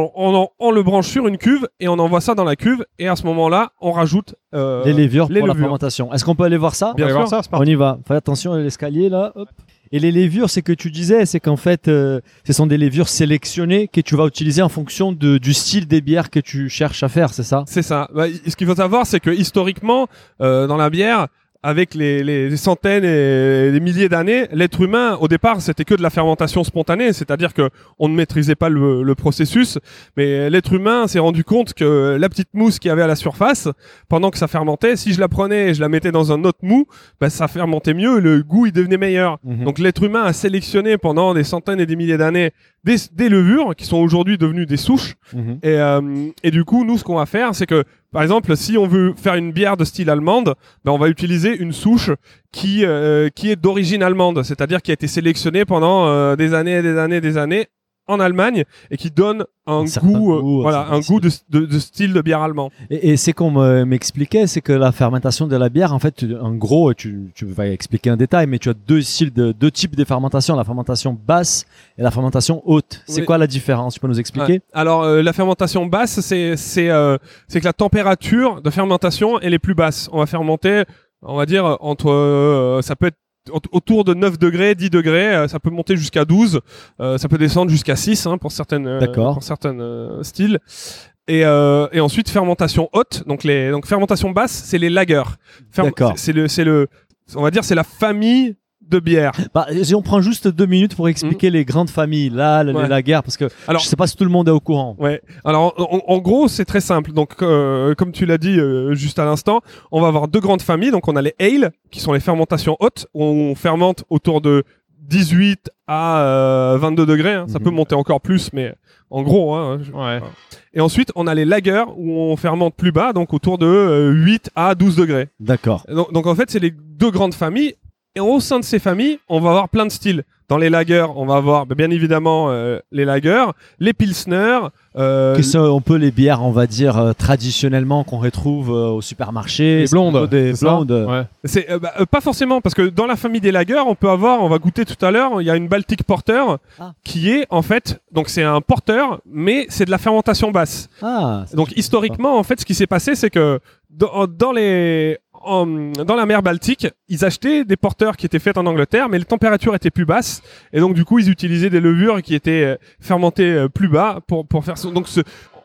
on le branche sur une cuve et on envoie ça dans la cuve. Et à ce moment-là, on rajoute les levures pour la fermentation. Est-ce qu'on peut aller voir ça? Bien sûr. Ça, on y va. Fais attention à l'escalier là. Hop. Et les levures, c'est que tu disais, c'est qu'en fait, ce sont des levures sélectionnées que tu vas utiliser en fonction du style des bières que tu cherches à faire, c'est ça? C'est ça. Ce qu'il faut savoir, c'est que historiquement, dans la bière, avec les centaines et les milliers d'années, l'être humain, au départ, c'était que de la fermentation spontanée, c'est-à-dire que on ne maîtrisait pas le processus, mais l'être humain s'est rendu compte que la petite mousse qu'il y avait à la surface, pendant que ça fermentait, si je la prenais et je la mettais dans un autre mou, ça fermentait mieux, le goût il devenait meilleur. Donc l'être humain a sélectionné pendant des centaines et des milliers d'années des levures qui sont aujourd'hui devenues des souches. Et du coup, nous, ce qu'on va faire, c'est que par exemple, si on veut faire une bière de style allemande, on va utiliser une souche qui est d'origine allemande, c'est-à-dire qui a été sélectionnée pendant des années et des années en Allemagne et qui donne un goût de style de bière allemand. Et c'est qu'on m'expliquait, c'est que la fermentation de la bière, en fait, en gros, tu vas expliquer un détail, mais tu as deux types de fermentation, la fermentation basse et la fermentation haute. C'est quoi la différence? Tu peux nous expliquer? Alors, la fermentation basse, c'est que la température de fermentation elle est plus basse. On va fermenter, on va dire, ça peut être autour de 9 degrés, 10 degrés, ça peut monter jusqu'à 12, ça peut descendre jusqu'à 6 pour certaines styles. Et ensuite fermentation haute, donc fermentation basse, c'est les lagers. On va dire c'est la famille de bière. Si on prend juste 2 minutes pour expliquer les grandes familles, là, les lagers, parce que je sais pas si tout le monde est au courant. Ouais. Alors, en gros, c'est très simple. Donc, comme tu l'as dit juste à l'instant, on va avoir 2 grandes familles. Donc, on a les ale, qui sont les fermentations hautes, où on fermente autour de 18 à 22 degrés. Ça peut monter encore plus, mais en gros. Et ensuite, on a les lagers, où on fermente plus bas, donc autour de 8 à 12 degrés. D'accord. Donc, en fait, c'est les 2 grandes familles. Et au sein de ces familles, on va avoir plein de styles. Dans les lagers, on va avoir bien évidemment les lagers, les pilsner. Qui sont un peu les bières, on va dire, traditionnellement qu'on retrouve au supermarché. Les blondes. Des blondes. Ouais. C'est pas forcément, parce que dans la famille des lagers, on va goûter tout à l'heure, il y a une Baltic Porter qui est en fait, donc c'est un porter, mais c'est de la fermentation basse. Donc historiquement, en fait, ce qui s'est passé, c'est que dans la mer Baltique, ils achetaient des porteurs qui étaient faits en Angleterre, mais les températures étaient plus basses, et donc du coup ils utilisaient des levures qui étaient fermentées plus bas pour faire ça. Donc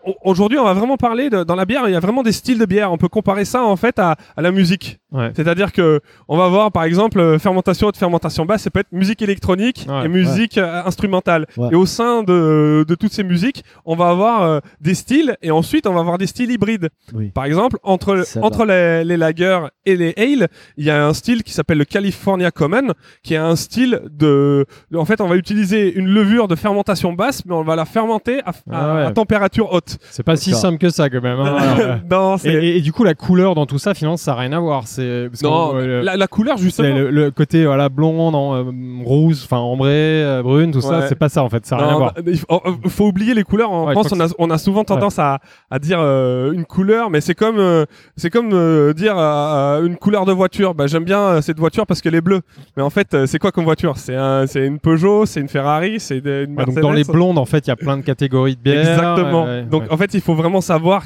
aujourd'hui, on va vraiment parler dans la bière. Il y a vraiment des styles de bière. On peut comparer ça en fait à la musique. Ouais. C'est-à-dire que on va voir par exemple fermentation haute, fermentation basse. Ça peut être musique électronique et musique instrumentale. Ouais. Et au sein de toutes ces musiques, on va avoir des styles et ensuite on va avoir des styles hybrides. Oui. Par exemple, entre les lagers et les ale, il y a un style qui s'appelle le California Common, qui est un style en fait, on va utiliser une levure de fermentation basse, mais on va la fermenter à température haute. C'est pas si simple que ça quand même. Hein. Non, et du coup, la couleur dans tout ça, finalement, ça n'a rien à voir. La couleur justement. Le côté blond, rose, enfin ambré, brune, tout ça, c'est pas ça en fait. Ça n'a rien à voir. Il faut oublier les couleurs. En France, on a souvent tendance à dire une couleur, mais c'est comme dire une couleur de voiture. Bah, j'aime bien cette voiture parce qu'elle est bleue. Mais en fait, c'est quoi comme voiture? C'est une Peugeot, c'est une Ferrari, c'est une Mercedes. Donc dans les blondes, en fait, il y a plein de catégories de bières. Exactement. Donc en fait, il faut vraiment savoir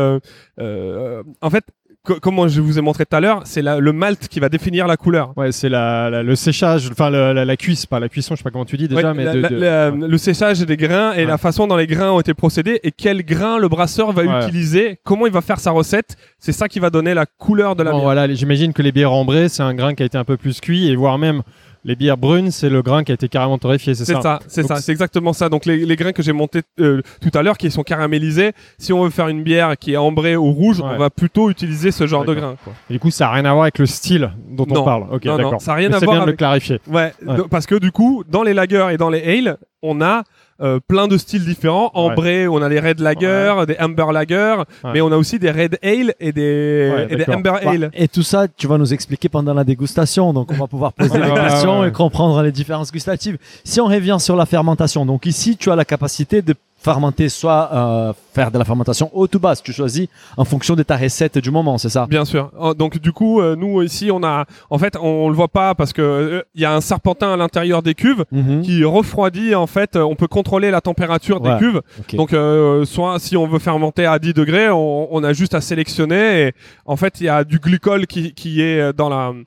en fait, comme je vous ai montré tout à l'heure, c'est le malt qui va définir la couleur. Ouais, c'est le séchage, enfin la cuisse, pas la cuisson, je sais pas comment tu dis déjà, mais le séchage des grains et la façon dont les grains ont été procédés et quel grain le brasseur va utiliser, comment il va faire sa recette, c'est ça qui va donner la couleur de la bière. Voilà, j'imagine que les bières ambrées, c'est un grain qui a été un peu plus cuit et voire même les bières brunes, c'est le grain qui a été carrément torréfié, c'est ça. C'est exactement ça. Donc les grains que j'ai montés tout à l'heure, qui sont caramélisés, si on veut faire une bière qui est ambrée ou rouge, on va plutôt utiliser ce genre de grain. Quoi. Et du coup, ça n'a rien à voir avec le style dont on parle. Ok, d'accord. Non, ça n'a rien à voir. C'est bien de le clarifier. Parce que du coup, dans les lagers et dans les ale, on a plein de styles différents. Ambré, on a les red lager, des amber lager, mais on a aussi des red ale et des amber ale. Et tout ça, tu vas nous expliquer pendant la dégustation, donc on va pouvoir poser des questions et comprendre les différences gustatives. Si on revient sur la fermentation, donc ici, tu as la capacité de fermenter, soit faire de la fermentation haute ou basse, tu choisis en fonction de ta recette du moment, c'est ça? Bien sûr. Donc du coup, nous ici, on le voit pas parce que il y a un serpentin à l'intérieur des cuves qui refroidit. En fait, on peut contrôler la température des cuves. Okay. Donc soit si on veut fermenter à 10 degrés, on a juste à sélectionner. Et en fait, il y a du glycol qui est dans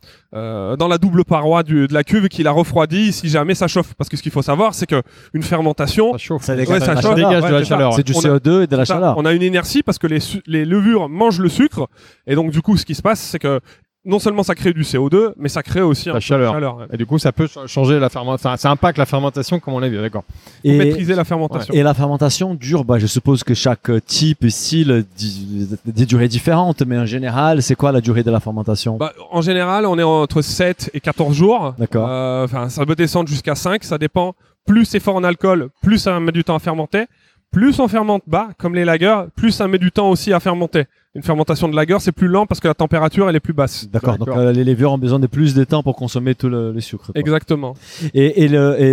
la double paroi de la cuve qui la refroidit si jamais ça chauffe. Parce que ce qu'il faut savoir, c'est que une fermentation, ça chauffe. Ça dégage de la chaleur. C'est du CO2 et de la chaleur. On a une inertie parce que les levures mangent le sucre. Et donc, du coup, ce qui se passe, c'est que non seulement ça crée du CO2, mais ça crée aussi la chaleur. Et du coup, ça peut changer la fermentation. Enfin, ça impacte la fermentation, comme on l'a vu, d'accord. Et maîtriser la fermentation. Et la fermentation dure, je suppose que chaque type, style, des durées différentes, mais en général, c'est quoi la durée de la fermentation? En général, on est entre 7 et 14 jours. D'accord. Ça peut descendre jusqu'à 5, ça dépend. Plus c'est fort en alcool, plus ça met du temps à fermenter. Plus on fermente bas, comme les lagers, plus ça met du temps aussi à fermenter. Une fermentation de lager, c'est plus lent parce que la température, elle est plus basse. D'accord. Donc les levures ont besoin de plus de temps pour consommer tout le sucre. Quoi. Exactement. Et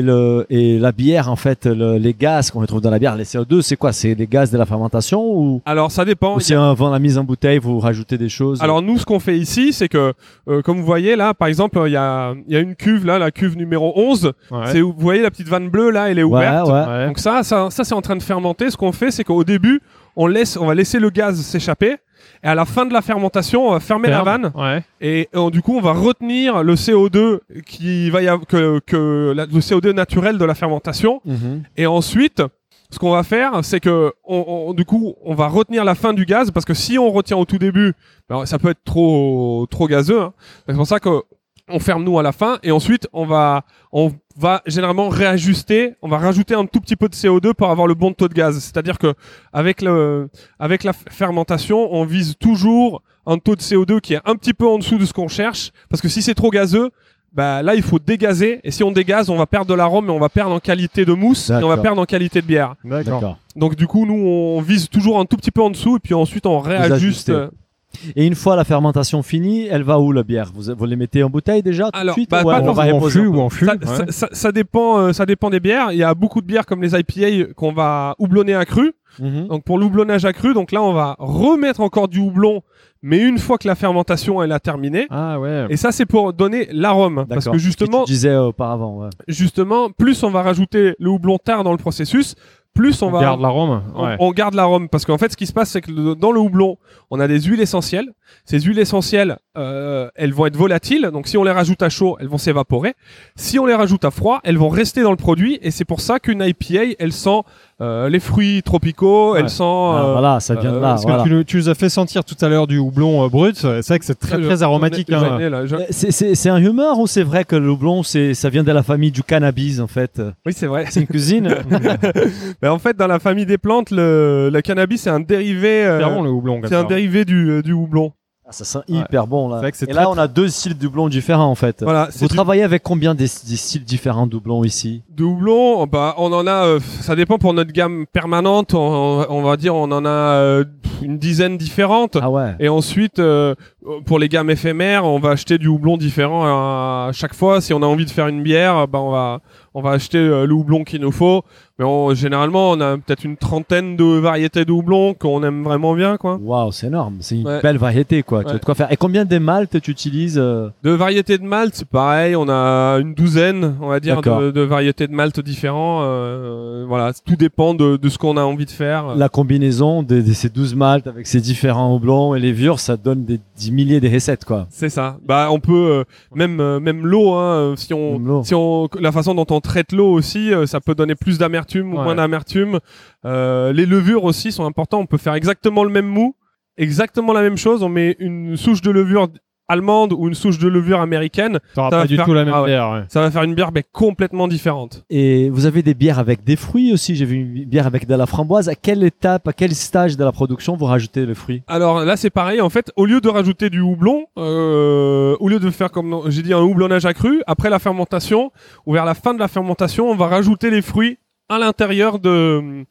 la bière, en fait, les gaz qu'on retrouve dans la bière, les CO2, c'est quoi? C'est les gaz de la fermentation ou? Alors ça dépend. Ou c'est avant la mise en bouteille, vous rajoutez des choses? Alors nous, ce qu'on fait ici, c'est que, comme vous voyez là, par exemple, il y a une cuve là, la cuve numéro 11. Ouais. Vous voyez la petite vanne bleue là, elle est ouverte. Ouais. Donc ça c'est en train de fermenter. Ce qu'on fait, c'est qu'au début, on va laisser le gaz s'échapper. Et à la fin de la fermentation, on va fermer la vanne. Ouais. Et du coup, on va retenir le CO2 le CO2 naturel de la fermentation. Et ensuite, ce qu'on va faire, c'est que du coup, on va retenir la fin du gaz parce que si on retient au tout début, ça peut être trop gazeux. Hein. C'est pour ça que on ferme nous à la fin et ensuite on va généralement réajuster, on va rajouter un tout petit peu de CO2 pour avoir le bon taux de gaz. C'est-à-dire que avec la fermentation, on vise toujours un taux de CO2 qui est un petit peu en dessous de ce qu'on cherche parce que si c'est trop gazeux, là il faut dégazer et si on dégaze, on va perdre de l'arôme et on va perdre en qualité de mousse et on va perdre en qualité de bière. D'accord. Donc du coup, nous on vise toujours un tout petit peu en dessous et puis ensuite on réajuste. Et une fois la fermentation finie, elle va où la bière? Vous les mettez en bouteille déjà tout de suite? Pas en flux ou en flux. Ça dépend des bières. Il y a beaucoup de bières comme les IPA qu'on va houblonner à cru. Donc pour l'houblonnage à cru, donc là on va remettre encore du houblon, mais une fois que la fermentation elle a terminé. Ah ouais. Et ça c'est pour donner l'arôme, parce que justement, ce que tu disais auparavant. Ouais. Justement, plus on va rajouter le houblon tard dans le processus, plus on garde l'arôme. On garde l'arôme parce qu'en fait ce qui se passe c'est que dans le houblon on a des huiles essentielles. Ces huiles essentielles elles vont être volatiles, donc si on les rajoute à chaud elles vont s'évaporer. Si on les rajoute à froid elles vont rester dans le produit et c'est pour ça qu'une IPA elle sent les fruits tropicaux, elle sent... voilà, ça vient de là. Parce que tu nous as fait sentir tout à l'heure du houblon brut. C'est vrai que c'est très aromatique. C'est un humeur ou c'est vrai que le houblon, ça vient de la famille du cannabis en fait? Oui, c'est vrai. C'est une cuisine. Mais en fait, dans la famille des plantes, le cannabis, c'est un dérivé... le houblon. C'est un dérivé du houblon. Ah, ça sent hyper bon là. Et là, on a 2 styles de houblon différents en fait. Voilà, vous travaillez avec combien des styles différents de houblon ici? De houblon, on en a, ça dépend pour notre gamme permanente, on va dire on en a une dizaine différentes. Ah ouais. Et ensuite, pour les gammes éphémères, on va acheter du houblon différent à chaque fois. Si on a envie de faire une bière, on va acheter le houblon qu'il nous faut. Mais généralement, on a peut-être une trentaine de variétés de houblon qu'on aime vraiment bien, quoi. Waouh, c'est énorme. C'est une belle variété, quoi. Tu as de quoi faire. Et combien de maltes tu utilises De variétés de malt, c'est pareil. On a une douzaine, on va dire, de variétés de malt différents. Voilà, tout dépend de ce qu'on a envie de faire. La combinaison de ces 12 maltes avec ces différents houblons et levures, ça donne des 10 milliers de recettes, quoi. C'est ça. On peut même l'eau, hein, si on la façon dont on traite l'eau aussi, ça peut donner plus d'amertume ou moins d'amertume. Les levures aussi sont importants. On peut faire exactement le même mou, exactement la même chose. On met une souche de levure allemande ou une souche de levure américaine. Ça pas du tout la même bière. Ouais. Ça va faire une bière complètement différente. Et vous avez des bières avec des fruits aussi. J'ai vu une bière avec de la framboise. À quelle étape, à quel stage de la production vous rajoutez le fruit? Alors là, c'est pareil. En fait, au lieu de rajouter du houblon, au lieu de faire comme j'ai dit un houblonnage accru, après la fermentation ou vers la fin de la fermentation, on va rajouter les fruits à l'intérieur de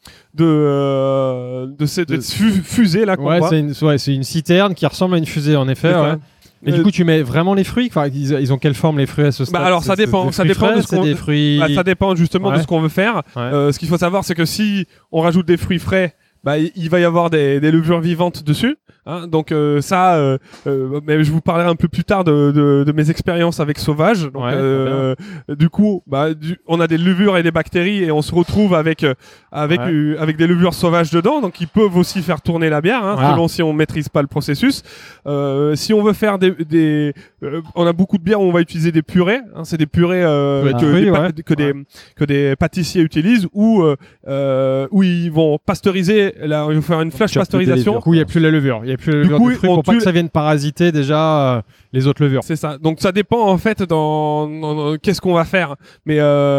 cette fusée là qu'on voit. C'est une citerne qui ressemble à une fusée en effet. Et du coup, tu mets vraiment les fruits. Enfin, ils ont quelle forme les fruits à ce stade? Alors ça dépend. Ça dépend de ce qu'on. Des fruits. Ça dépend justement de ce qu'on veut faire. Ce qu'il faut savoir, c'est que si on rajoute des fruits frais, il va y avoir des levures vivantes dessus. Hein, donc mais je vous parlerai un peu plus tard de mes expériences avec Sauvage. Donc, du coup, on a des levures et des bactéries et on se retrouve avec des levures sauvages dedans, donc ils peuvent aussi faire tourner la bière, selon si on maîtrise pas le processus. Si on veut faire on a beaucoup de bières où on va utiliser des purées. Hein, c'est des purées que des pâtissiers utilisent où ils vont pasteuriser. Là, ils vont faire une flash pasteurisation. Du coup, il n'y a plus la levure. Il n'y a plus la levure du fruit pour pas que ça vienne parasiter déjà les autres levures. C'est ça. Donc ça dépend en fait dans qu'est-ce qu'on va faire. Mais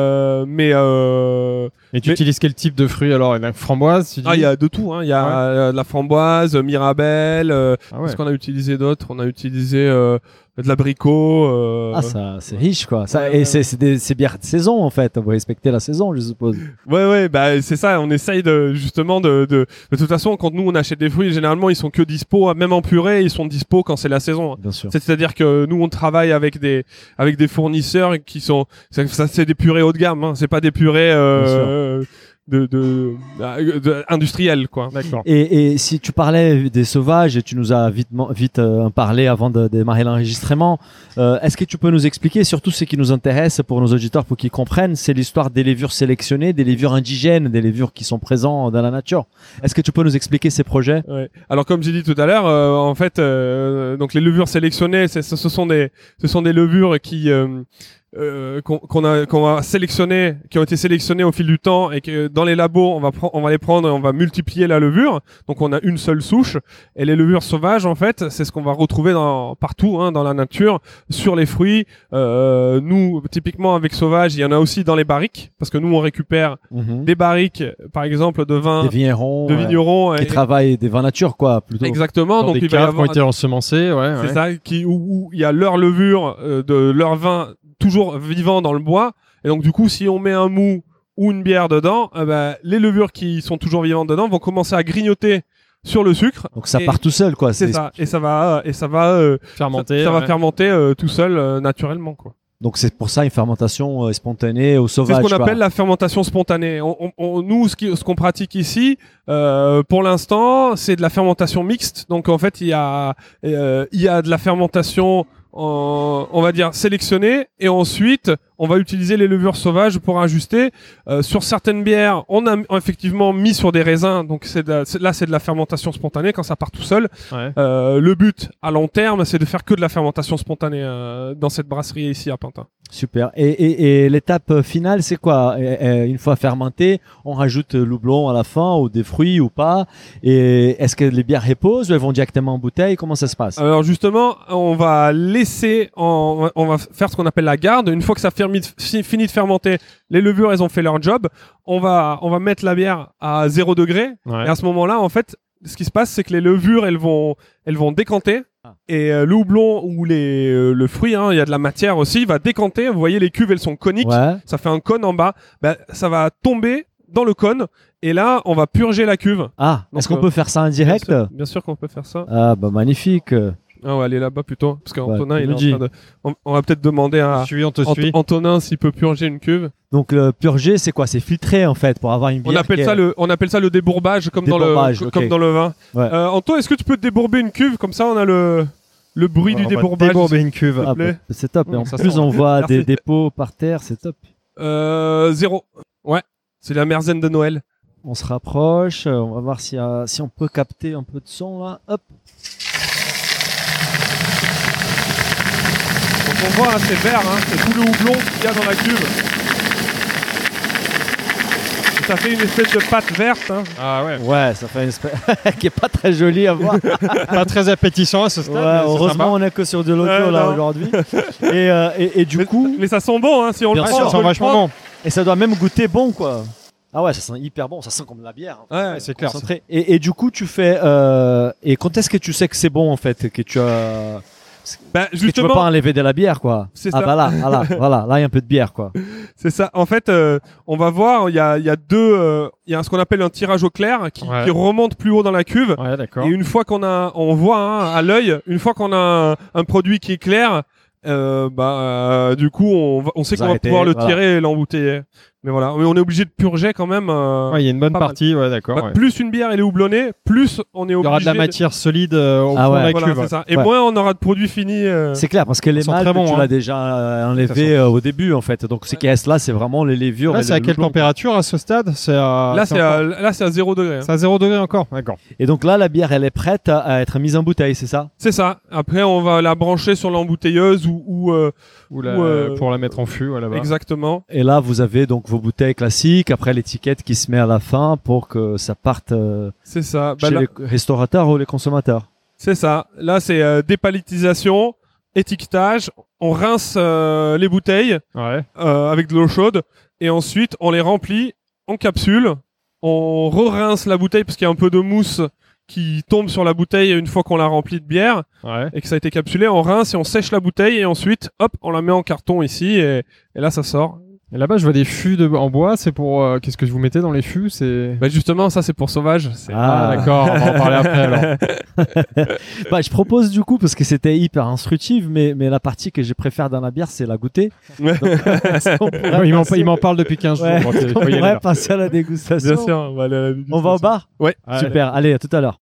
tu utilises quel type de fruit alors? La framboise, tu dis? Il y a de tout. Il y a de la framboise, Mirabelle. Qu'est-ce qu'on a utilisé d'autre? On a utilisé de l'abricot. Ça c'est riche quoi. Et c'est des bières de saison en fait. Vous respectez la saison, je suppose. Ouais, c'est ça. On essaye de toute façon, quand nous on achète des fruits, généralement ils sont que dispo, même en purée, ils sont dispo quand c'est la saison. Bien sûr. C'est-à-dire que nous on travaille avec des fournisseurs qui sont, ça c'est des purées haut de gamme. Hein. C'est pas des purées industriel quoi. D'accord. Et si tu parlais des sauvages et tu nous as vite parlé avant de démarrer l'enregistrement, est-ce que tu peux nous expliquer surtout ce qui nous intéresse pour nos auditeurs pour qu'ils comprennent, c'est l'histoire des levures sélectionnées, des levures indigènes, des levures qui sont présentes dans la nature. Est-ce que tu peux nous expliquer ces projets? Alors comme j'ai dit tout à l'heure, en fait, donc les levures sélectionnées, ce sont des levures qui qu'on va sélectionner, qui ont été sélectionnés au fil du temps et que dans les labos on va les prendre et on va multiplier la levure. Donc on a une seule souche. Et les levures sauvages en fait, c'est ce qu'on va retrouver partout dans la nature, sur les fruits. Nous typiquement avec Sauvage, il y en a aussi dans les barriques parce que nous on récupère des barriques, par exemple de vin, des vignerons, qui et travaillent des vins nature quoi plutôt. Exactement. Dans donc des il va y caves avoir qui ont été ensemencées, c'est ça, où il y a leur levure de leur vin toujours vivant dans le bois, et donc du coup si on met un mou ou une bière dedans, les levures qui sont toujours vivantes dedans vont commencer à grignoter sur le sucre. Donc ça part tout seul quoi. C'est ça, et ça va fermenter. Ça va fermenter tout seul naturellement quoi. Donc c'est pour ça une fermentation spontanée au sauvage. C'est ce qu'on appelle la fermentation spontanée. Nous, ce qu'on pratique ici, pour l'instant, c'est de la fermentation mixte. Donc en fait, il y a de la fermentation, on va dire sélectionnée, et ensuite on va utiliser les levures sauvages pour ajuster. Sur certaines bières, on a effectivement mis sur des raisins, donc c'est de la fermentation spontanée quand ça part tout seul. Le but à long terme, c'est de faire que de la fermentation spontanée dans cette brasserie ici à Pantin. Super. Et l'étape finale, c'est quoi? Une fois fermenté, on rajoute le houblon à la fin ou des fruits ou pas? Et est-ce que les bières reposent ou elles vont directement en bouteille? Comment ça se passe? Alors justement, on va laisser, on va faire ce qu'on appelle la garde. Une fois que ça fini de fermenter, les levures, elles ont fait leur job. On va mettre la bière à 0 degré. Ouais. Et à ce moment-là, en fait, ce qui se passe, c'est que les levures, elles vont décanter. Et le houblon ou le fruit, il y a de la matière aussi, il va décanter. Vous voyez, les cuves, elles sont coniques. Ouais. Ça fait un cône en bas. Ça va tomber dans le cône. Et là, on va purger la cuve. Ah, Donc, est-ce qu'on peut faire ça en direct? Bien sûr qu'on peut faire ça. Ah, bah magnifique. Ah, on va aller là-bas plutôt. Parce qu'Antonin, Ouais, il nous est dis. en train de... On va peut-être demander à On te suit. Antonin s'il peut purger une cuve. Donc le purger, c'est quoi? C'est filtré en fait pour avoir une bière. On appelle ça le débourbage, comme Débourbage, dans ok. comme dans le vin. Ouais. Anto, est-ce que tu peux débourber une cuve? Comme ça, on a le bruit du On va débourbage. débourber une cuve. Ah, plaît. bah, c'est top. Et en Ça plus, sent on voit Merci. des dépôts par terre, c'est top. 0. Ouais, c'est la Merzen de Noël. On se rapproche, on va voir si on peut capter un peu de son là. Hop. Donc on voit, c'est vert, c'est tout le houblon qu'il y a dans la cuve. Et ça fait une espèce de pâte verte. Ah ouais. Ouais, ça fait une espèce qui est pas très jolie à voir. Pas très appétissant à ce stade. Ouais, mais c'est heureusement, sympa. on est que sur de l'audio Ouais, là non. aujourd'hui. Et du coup, Mais ça sent bon, si on le Bien prend. sûr, on Ça peut sent le vachement prendre. bon. et ça doit même goûter bon quoi. Ah ouais, ça sent hyper bon, ça sent comme de la bière. Ouais, c'est clair. Concentré. Et du coup, tu fais. Et quand est-ce que tu sais que c'est bon en fait, que tu as. Bah, Que tu veux justement, pas enlever de la bière quoi. C'est Ah ça. bah là, voilà, là il y a un peu de bière quoi. c'est ça. En fait, on va voir, il y a ce qu'on appelle un tirage au clair qui remonte plus haut dans la cuve. Ouais, d'accord. Et une fois on voit à l'œil, une fois qu'on a un produit qui est clair, du coup, on sait Vous qu'on va arrêtez, pouvoir le voilà. tirer et l'embouteiller. Mais voilà, mais on est obligé de purger quand même. Ouais, il y a une bonne pas mal. partie, ouais, d'accord. ouais. Plus une bière elle est houblonnée, plus on est Il obligé. y aura de la matière solide au Ah fond ouais. de la Voilà, cuve. c'est ça. Et Ouais. moins on aura de produits finis. C'est clair parce que les Ça sent maltes, très bon, tu hein. l'as déjà enlevé au début en fait. Donc ce qui reste là, c'est vraiment les levures. Là, et c'est le à quelle houblon. température à ce stade? C'est à... Là, c'est à 0 degré. C'est à 0 degré encore. D'accord. Et donc là, la bière, elle est prête à être mise en bouteille, c'est ça? C'est ça. Après, on va la brancher sur l'embouteilleuse ou Pour la mettre en fût, ouais, là-bas. exactement. Et là, vous avez donc vos bouteilles classiques, après l'étiquette qui se met à la fin pour que ça parte C'est ça. chez Là, les restaurateurs ou les consommateurs. c'est ça. Là, c'est dépalletisation, étiquetage. On rince les bouteilles Ouais. avec de l'eau chaude et ensuite on les remplit en capsule. On re-rince la bouteille parce qu'il y a un peu de mousse qui tombe sur la bouteille une fois qu'on l'a remplie de bière Ouais. et que ça a été capsulé. On rince et on sèche la bouteille et ensuite, hop, on la met en carton ici et là ça sort. Et là-bas, je vois des fûts en bois. C'est pour... qu'est-ce que vous mettez dans les fûts? C'est... Bah justement, ça c'est pour sauvage. Ah, d'accord. On va en parler après, alors. Bah, je propose du coup, parce que c'était hyper instructif, mais la partie que je préfère dans la bière, c'est la goûter. Ouais. Donc, est-ce qu'on pourrait Il m'en parle depuis 15 jours. Ouais, donc, est-ce faut qu'on y aller, pourrait là. passer à la dégustation. Bien sûr, on va aller à la On va au bar? Ouais. Super, allez, à tout à l'heure.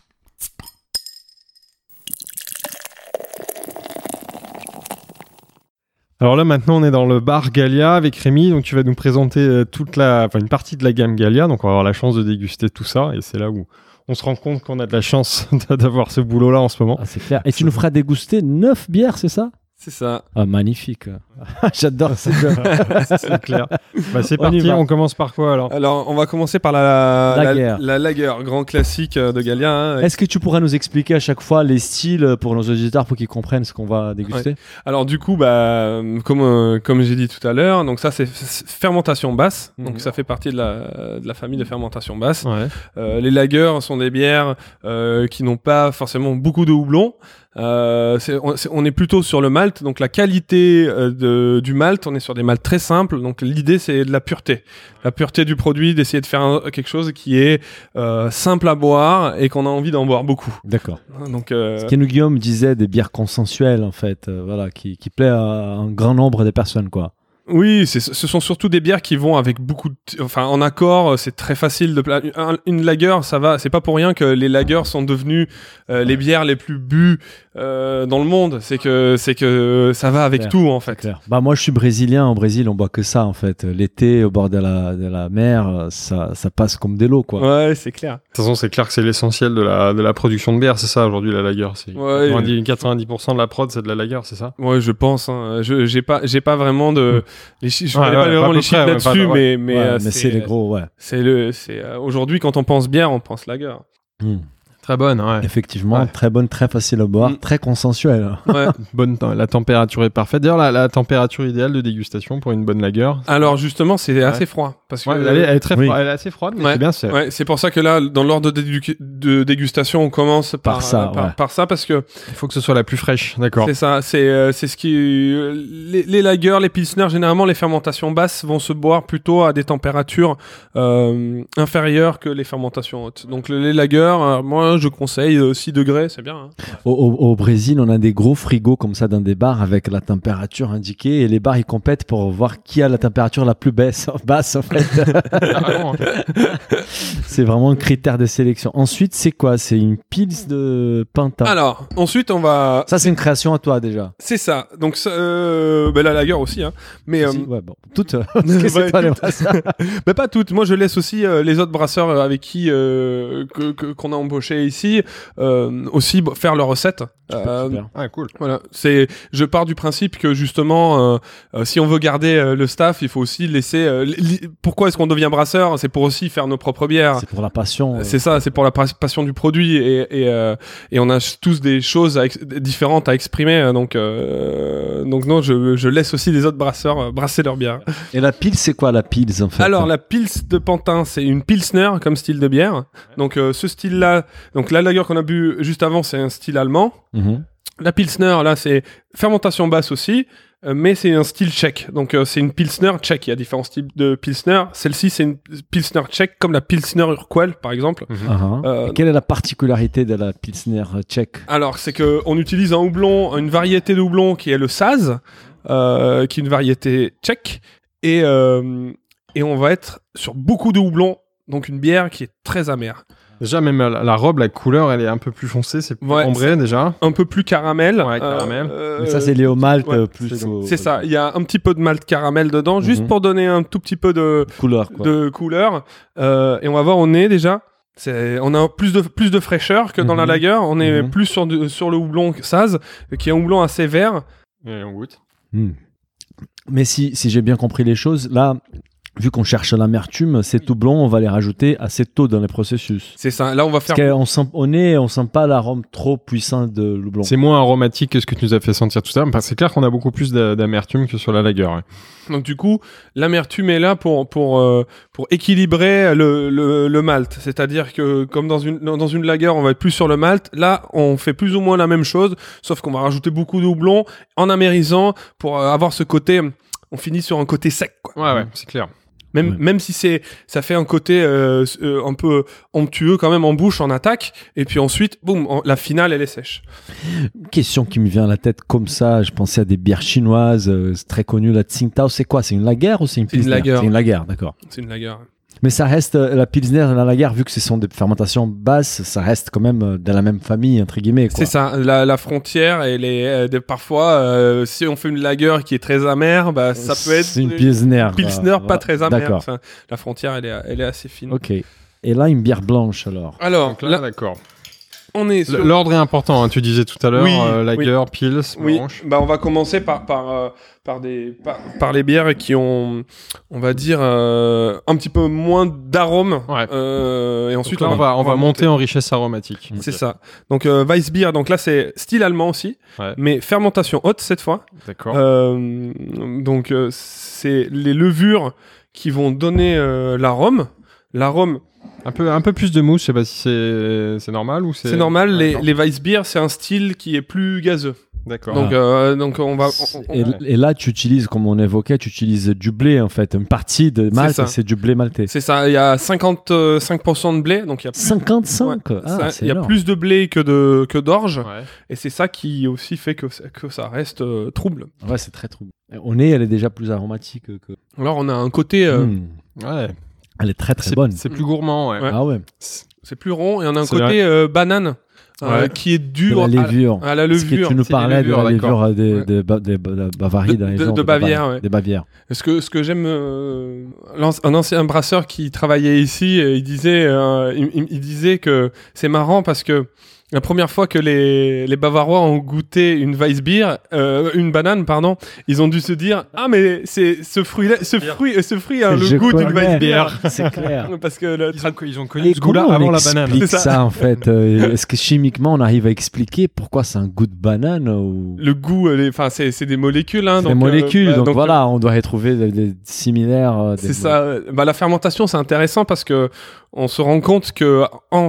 Alors là, maintenant, on est dans le bar Gallia avec Rémi. Donc, tu vas nous présenter une partie de la gamme Gallia. Donc, on va avoir la chance de déguster tout ça. Et c'est là où on se rend compte qu'on a de la chance d'avoir ce boulot-là en ce moment. Ah, c'est clair. Et tu nous feras déguster 9 bières, c'est ça? C'est ça. Ah, magnifique. J'adore ces jeux. C'est clair. Bah, c'est On y parti. va. On commence par quoi, alors? Alors, on va commencer par la Lager. la lager, grand classique de Gallia. Hein. Est-ce que tu pourras nous expliquer à chaque fois les styles pour nos auditeurs pour qu'ils comprennent ce qu'on va déguster? Alors du coup, comme j'ai dit tout à l'heure, donc ça c'est fermentation basse. Donc ça fait partie de la famille de fermentation basse. Ouais. Les lagers sont des bières qui n'ont pas forcément beaucoup de houblon. On est plutôt sur le malt, donc la qualité du malt, on est sur des malts très simples, donc l'idée c'est de la pureté du produit, d'essayer de faire quelque chose qui est simple à boire et qu'on a envie d'en boire beaucoup. D'accord. Donc Ce que nous, Guillaume disait des bières consensuelles en fait, voilà, qui plaît à un grand nombre de personnes quoi. Oui, ce sont surtout des bières qui vont avec beaucoup enfin en accord, c'est très facile une lager, ça va, c'est pas pour rien que les lagers sont devenues les bières les plus bues dans le monde, c'est que ça va avec tout en fait. Bah moi je suis brésilien, au Brésil on boit que ça en fait, l'été au bord de la mer, ça passe comme de l'eau quoi. Ouais, c'est clair. De toute façon, c'est clair que c'est l'essentiel de la production de bière, c'est ça aujourd'hui la lager, c'est 90% de la prod, c'est de la lager, c'est ça? Ouais, je pense j'ai pas vraiment de les chiffres, je connais pas vraiment les chiffres là-dessus, mais c'est les gros, c'est aujourd'hui quand on pense bière, on pense lager. Très bonne, ouais. Effectivement, très bonne, très facile à boire, très consensuelle. Ouais. La température est parfaite. D'ailleurs, la température idéale de dégustation pour une bonne lager. Alors justement, c'est assez froid parce que elle est très froide, elle est assez froide, mais c'est bien. C'est pour ça que là, dans l'ordre de dégustation, on commence par ça parce que il faut que ce soit la plus fraîche. D'accord. C'est ça. C'est ce qui les lagers, les pilsners, généralement les fermentations basses vont se boire plutôt à des températures inférieures que les fermentations hautes. Donc les lagers, moi je conseille 6 degrés, c'est bien. Hein. Au Brésil, on a des gros frigos comme ça dans des bars avec la température indiquée et les bars ils compètent pour voir qui a la température la plus basse en fait. C'est vraiment un critère de sélection. Ensuite, c'est quoi? C'est une pils de Pinta. Alors, ensuite on va... Ça c'est une création à toi déjà. C'est ça. Donc la lager aussi. Hein. Mais, toutes. Mais pas toutes. Moi je laisse aussi les autres brasseurs avec qui qu'on a embauché ici aussi faire leurs recettes. Super. Cool. Voilà, je pars du principe que justement si on veut garder le staff, il faut aussi laisser pourquoi est-ce qu'on devient brasseur? C'est pour aussi faire nos propres bières. C'est pour la passion. C'est ça, c'est pour la passion du produit et on a tous des choses différentes à exprimer donc non, je laisse aussi les autres brasseurs brasser leur bière. Et la pils, c'est quoi la pils en fait? Alors la pils de Pantin, c'est une pilsner comme style de bière. Donc ce style-là, donc la lager qu'on a bu juste avant, c'est un style allemand. La pilsner, là, c'est fermentation basse aussi, mais c'est un style tchèque. Donc c'est une pilsner tchèque. Il y a différents types de pilsner. Celle-ci, c'est une pilsner tchèque, comme la pilsner Urquell, par exemple. Et quelle est la particularité de la pilsner tchèque? Alors, c'est que on utilise un houblon, une variété de houblon qui est le Saz, qui est une variété tchèque, et on va être sur beaucoup de houblon, donc une bière qui est très amère. Déjà, même la robe, la couleur, elle est un peu plus foncée, c'est plus ambré déjà. Un peu plus caramel. Ouais, caramel. Mais ça, c'est lié au malt plus. C'est ça, il y a un petit peu de malt caramel dedans, juste pour donner un tout petit peu de couleur. Et on va voir au nez déjà. On a plus de fraîcheur que dans la lager. On est plus sur le houblon Saz, qui est un houblon assez vert. Et on goûte. Mais si j'ai bien compris les choses, là, vu qu'on cherche l'amertume, ces houblons, on va les rajouter assez tôt dans le processus. C'est ça. Là, on va faire. Parce qu'on sent pas l'arôme trop puissant de l'houblon. C'est moins aromatique que ce que tu nous as fait sentir tout à l'heure. C'est clair qu'on a beaucoup plus d'amertume que sur la lager. Ouais. Donc du coup, l'amertume est là pour équilibrer le malt. C'est-à-dire que comme dans une lager, on va être plus sur le malt. Là, on fait plus ou moins la même chose, sauf qu'on va rajouter beaucoup de houblon en amérisant pour avoir ce côté. On finit sur un côté sec, quoi. Ouais, c'est clair. Même si ça fait un côté un peu onctueux quand même en bouche, en attaque, et puis ensuite, boum, la finale, elle est sèche. Question qui me vient à la tête comme ça, je pensais à des bières chinoises, c'est très connu, la Tsingtao, c'est quoi? C'est une lager ou c'est une pilsner? C'est une lager, d'accord. C'est une lager. Mais ça reste, la pilsner et la lager, vu que ce sont des fermentations basses, ça reste quand même de la même famille, entre guillemets, quoi. C'est ça, la frontière, elle est parfois, si on fait une lager qui est très amère, ça peut être une pilsner pas très amère. D'accord. Enfin, la frontière, elle est assez fine. Ok. Et là, une bière blanche, alors. Donc là, d'accord. On est sur... L'ordre est important, hein, tu disais tout à l'heure, lager, pils, blanche. On va commencer par les bières qui ont, on va dire, un petit peu moins d'arôme. Et ensuite, donc là, on va monter en richesse aromatique. C'est ça. Donc, Weissbier, donc là, c'est style allemand aussi, mais fermentation haute cette fois. D'accord. Donc, c'est les levures qui vont donner l'arôme. L'arôme... Un peu plus de mousse, je sais pas si c'est normal ou c'est... C'est normal, les Weissbier, c'est un style qui est plus gazeux. D'accord. Donc on va. Et là, tu utilises, comme on évoquait, tu utilises du blé en fait. Une partie de Malte, c'est du blé maltais. C'est ça. Il y a 55% de blé, donc il y a 55. Ouais, il y a énorme. plus de blé que d'orge, Ouais. et c'est ça qui aussi fait que ça reste trouble. Ouais, c'est très trouble. Au nez, elle est déjà plus aromatique que. Alors on a un côté, Ouais. Elle est très très bonne. C'est plus gourmand, ouais. Ouais. Ah ouais. c'est plus rond, et on a un C'est côté banane. Qui est De dur la levure. à la Parce que levure. tu nous C'est des parlais de la levures, levure de Bavarie, dans les De gens Bavière, ouais. Des Bavières. Ce que j'aime, un ancien brasseur qui travaillait ici, il disait que c'est marrant parce que la première fois que les Bavarois ont goûté une Weissbier, une banane, pardon, ils ont dû se dire mais c'est ce fruit a le goût d'une Weissbier. C'est clair. Parce que Ils ont connu Et ce goût-là comment on avant la banane. explique C'est ça. ça en fait Est-ce que chimiquement on arrive à expliquer pourquoi c'est un goût de banane ou... le goût, c'est des molécules. Hein, C'est donc, des molécules, donc voilà. voilà, on doit retrouver des similaires. C'est ça. La fermentation, c'est intéressant parce que on se rend compte que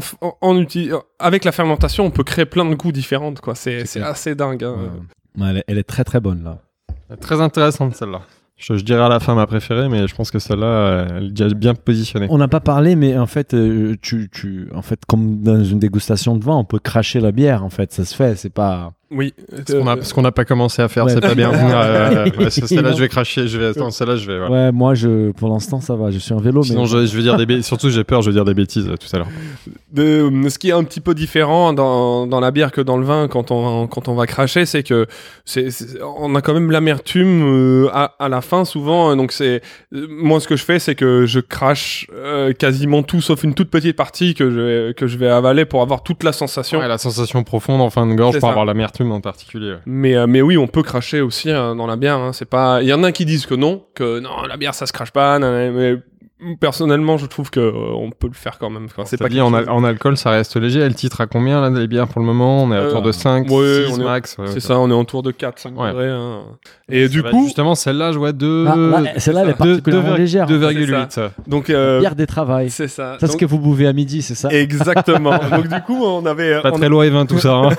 avec la fermentation, on peut créer plein de goûts différents. Quoi. C'est assez dingue. Hein. Ouais, elle est très très bonne là. Très intéressante celle-là. Je dirais à la fin ma préférée, mais je pense que celle-là, elle est déjà bien positionnée. On n'a pas parlé, mais en fait, en fait, comme dans une dégustation de vin, on peut cracher la bière. En fait, ça se fait. C'est pas. Oui. Ce qu'on n'a pas commencé à faire, Ouais. c'est pas bien. Celle-là, je vais cracher. Celle-là, je vais. Voilà. Ouais, moi, pour l'instant, ça va. Je suis en vélo, Sinon, mais. je vais dire des bêtises. Surtout, j'ai peur, je vais dire des bêtises tout à l'heure. Ce qui est un petit peu différent dans la bière que dans le vin quand on va cracher, c'est que on a quand même l'amertume à la fin souvent. Donc moi ce que je fais, c'est que je crache quasiment tout sauf une toute petite partie que je vais avaler pour avoir toute la sensation. Ouais, la sensation profonde en fin de gorge C'est pour ça. avoir l'amertume en particulier. Ouais. Mais oui, on peut cracher aussi dans la bière. Hein. C'est pas. Il y en a qui disent que non, la bière ça se crache pas. Mais personnellement, je trouve que on peut le faire quand même. Enfin, c'est pas dit en alcool, ça reste léger. Elle titre à combien là, les bières pour le moment? On est autour de 5, 6 max. C'est ça, on est autour de 4-5 degrés. Hein. Et du va coup, justement, celle-là, je vois 2. Celle-là, elle est particulièrement légère. 2,8. donc Bière des travails. c'est ça. Ça, c'est ce que vous buvez à midi, c'est ça? Exactement. Donc du coup, on avait. Pas très loi et 20 tout ça. Hein.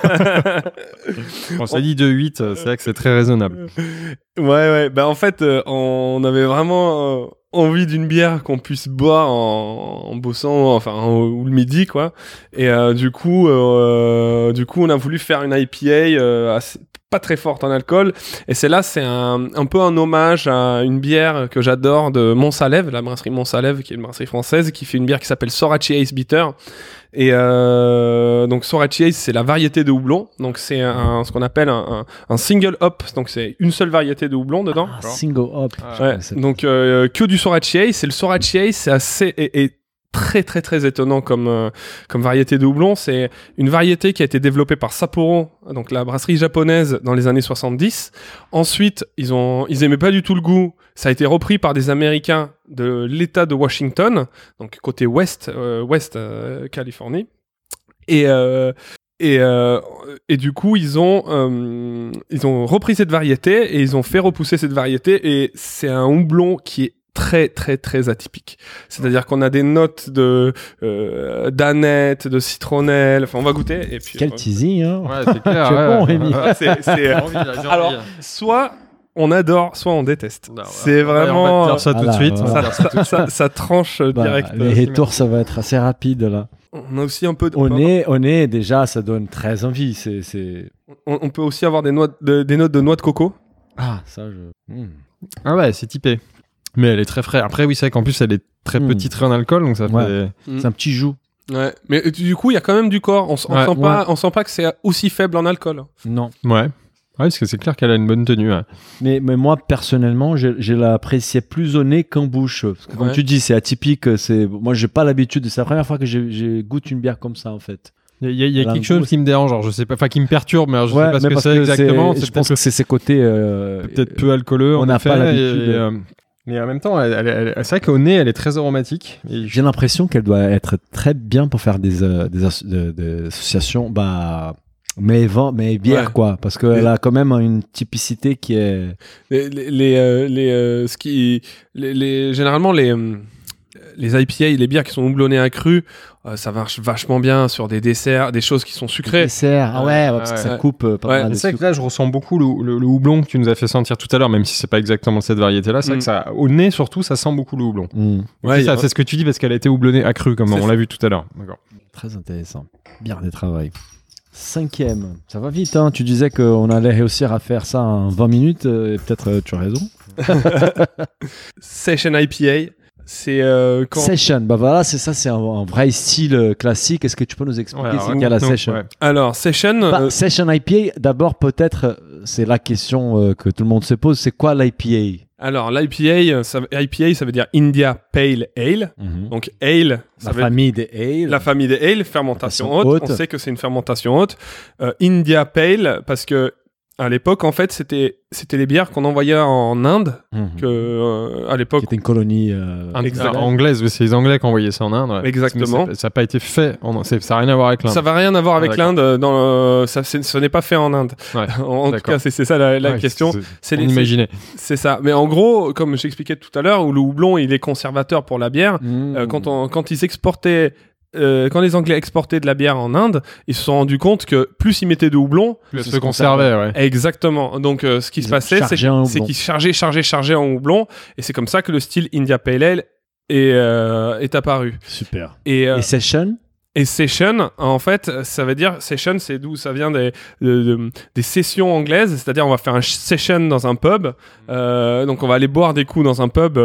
On s'est dit 2,8, c'est vrai que c'est très raisonnable. Ouais. Ben en fait, on avait vraiment envie d'une bière qu'on puisse boire en bossant, ou le midi, quoi. Et du coup, on a voulu faire une IPA pas très forte en alcool. Et celle-là, c'est un peu un hommage à une bière que j'adore de Montsalève, la brasserie Montsalève, qui est une brasserie française, qui fait une bière qui s'appelle Sorachi Ace Bitter. Et donc Sorachi Ace, c'est la variété de houblon. Donc c'est ce qu'on appelle un single hop. Donc c'est une seule variété de houblon dedans. Single hop. Ouais. Donc que du Sorachi Ace. Et le Sorachi Ace, c'est assez très très très étonnant comme variété de houblon. C'est une variété qui a été développée par Sapporo, donc la brasserie japonaise, dans les années 70. Ensuite, ils aimaient pas du tout le goût. Ça a été repris par des Américains de l'État de Washington, donc côté ouest Californie. Et du coup, ils ont repris cette variété et ils ont fait repousser cette variété. Et c'est un houblon qui est très très très atypique. C'est-à-dire qu'on a des notes d'aneth, de citronnelle. Enfin, on va goûter. Et puis, Quel teasing, hein? Ouais, c'est clair. Tu es bon, Rémi. Alors, soit on adore, soit on déteste. Non, ouais. C'est vraiment. On va te dire ça tout de suite. Voilà. Ça tranche direct. Les retours, ça va être assez rapide là. On a aussi un peu. On est déjà, ça donne très envie. On peut aussi avoir des notes de noix de coco. Ah, ça, Ah ouais, c'est typé. Mais elle est très fraîche. Après, oui, c'est vrai qu'en plus, elle est très titrée en alcool, donc ça fait. C'est un petit joujou. Ouais. Mais du coup, il y a quand même du corps. On sent pas que c'est aussi faible en alcool. Non. Ouais. Ouais, parce que c'est clair qu'elle a une bonne tenue. Ouais. Mais moi, personnellement, je l'appréciais plus au nez qu'en bouche. Parce que, comme tu dis, c'est atypique. Moi, j'ai pas l'habitude. C'est la première fois que j'ai goûté une bière comme ça, en fait. Il y a quelque chose qui me dérange, genre, je sais pas, enfin qui me perturbe, mais alors, je sais pas ce que c'est exactement. Je pense que c'est ses côtés. Peut-être peu alcooleux. On n'a pas l'habitude. Mais en même temps, c'est vrai qu'au nez, elle est très aromatique. Et j'ai l'impression qu'elle doit être très bien pour faire des associations. Mais bière, quoi, parce qu'elle a quand même une typicité qui est. Généralement les IPA, les bières qui sont houblonnées à cru, ça marche vachement bien sur des desserts, des choses qui sont sucrées. Dessert, parce que ça coupe pas mal de c'est vrai sucre. que là, je ressens beaucoup le houblon que tu nous as fait sentir tout à l'heure, même si c'est pas exactement cette variété-là. C'est vrai que ça, au nez surtout, ça sent beaucoup le houblon. C'est ce que tu dis parce qu'elle a été houblonnée à cru, comme on l'a vu tout à l'heure. D'accord. Très intéressant. Bière de travail. 5e. Ça va vite, hein. Tu disais qu'on allait réussir à faire ça en 20 minutes, et peut-être tu as raison. Session IPA. C'est Session, voilà, c'est un vrai style classique. Est-ce que tu peux nous expliquer c'est qu'est la session? Alors, Session... Session IPA, d'abord peut-être, c'est la question que tout le monde se pose, c'est quoi l'IPA? Alors, l'IPA, ça veut dire India Pale Ale. Donc, ale, famille des ale. La famille des ale, fermentation haute. On sait que c'est une fermentation haute. India Pale, parce que à l'époque, en fait, c'était les bières qu'on envoyait en Inde, à l'époque. Qui était une colonie anglaise. C'est les Anglais qui envoyaient ça en Inde. Ouais. Exactement. Ça n'a pas été fait. Ça n'a rien à voir avec l'Inde. Ça n'a rien à voir avec l'Inde. Ce n'est pas fait en Inde. Ouais, en tout cas, c'est ça la question. On imaginait. C'est ça. Mais en gros, comme j'expliquais tout à l'heure, où le houblon, il est conservateur pour la bière. Quand ils exportaient... quand les Anglais exportaient de la bière en Inde, ils se sont rendus compte que plus ils mettaient de houblon, plus elle se conservait. Ouais. Exactement. Donc, ce qui se passait, c'est qu'ils chargeaient en houblon, et c'est comme ça que le style India Pale Ale est apparu. Super. Et Session? Et session, en fait, ça veut dire session, c'est d'où ça vient des sessions anglaises, c'est-à-dire on va faire un session dans un pub, donc on va aller boire des coups dans un pub,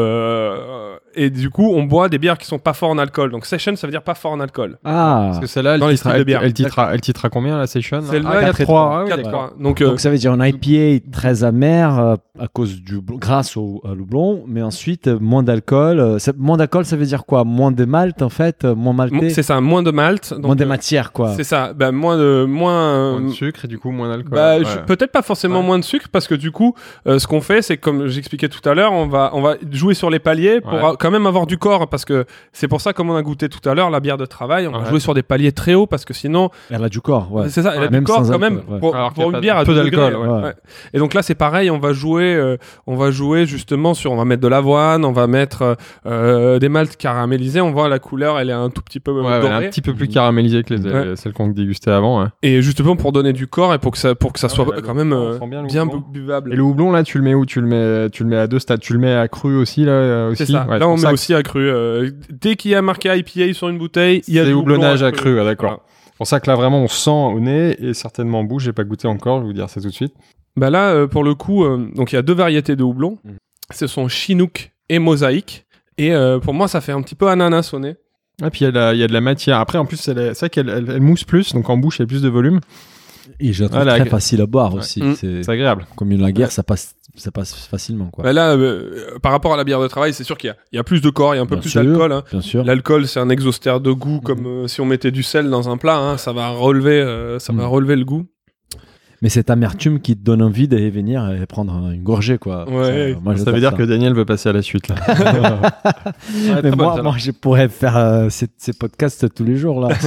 et du coup on boit des bières qui sont pas fortes en alcool. Donc session, ça veut dire pas fort en alcool. Parce que celle-là, elle titrera combien la session? Celle-là, 4-3. 4-3. Donc ça veut dire un IPA très amer à cause grâce au houblon, mais ensuite moins d'alcool. Moins d'alcool, ça veut dire quoi? Moins de malt en fait, moins malté. C'est ça, moins de malt. Donc, moins de matière quoi. C'est ça, moins de sucre et du coup moins d'alcool. Peut-être pas forcément moins de sucre parce que du coup, ce qu'on fait, c'est comme j'expliquais tout à l'heure, on va jouer sur les paliers pour quand même avoir du corps, parce que c'est pour ça, comme on a goûté tout à l'heure, la bière de travail, on va jouer sur des paliers très hauts parce que sinon elle a du corps. C'est ça, elle a du corps quand même pour une bière à 2 degrés. Et donc là c'est pareil, on va jouer justement sur, on va mettre de l'avoine, on va mettre des maltes caramélisés, on voit la couleur, elle est un tout petit peu dorée, un petit peu plus caramélisée que celles qu'on dégustait avant. Et justement pour donner du corps et pour que ça soit quand même bien buvable. Et le houblon là, tu le mets où? Tu le mets à 2 stades. Tu le mets à cru aussi là aussi. C'est ça. Là on met aussi à cru. Dès qu'il y a marqué IPA sur une bouteille, il y a du houblonnage à cru. D'accord. Voilà. C'est pour ça que là vraiment on sent au nez et certainement en bouche. J'ai pas goûté encore. Je vais vous dire ça tout de suite. Bah là pour le coup, donc il y a 2 variétés de houblon. Ce sont Chinook et Mosaïque. Et pour moi ça fait un petit peu ananas au nez. Et puis il y a de la matière. Après, en plus, c'est vrai qu'elle mousse plus, donc en bouche, il y a plus de volume. Et je la trouve très facile à boire aussi. C'est agréable. Comme une lager, ça passe facilement. Quoi. Bah là, par rapport à la bière de travail, c'est sûr qu'il y a plus de corps, il y a un peu plus d'alcool. Hein. Bien sûr. L'alcool, c'est un exhausteur de goût, comme si on mettait du sel dans un plat. Hein, ça va relever le goût. Mais cette amertume qui te donne envie d'aller venir et prendre une gorgée, quoi. Ça veut dire que Daniel veut passer à la suite, là. Mais moi, je pourrais faire ces podcasts tous les jours, là.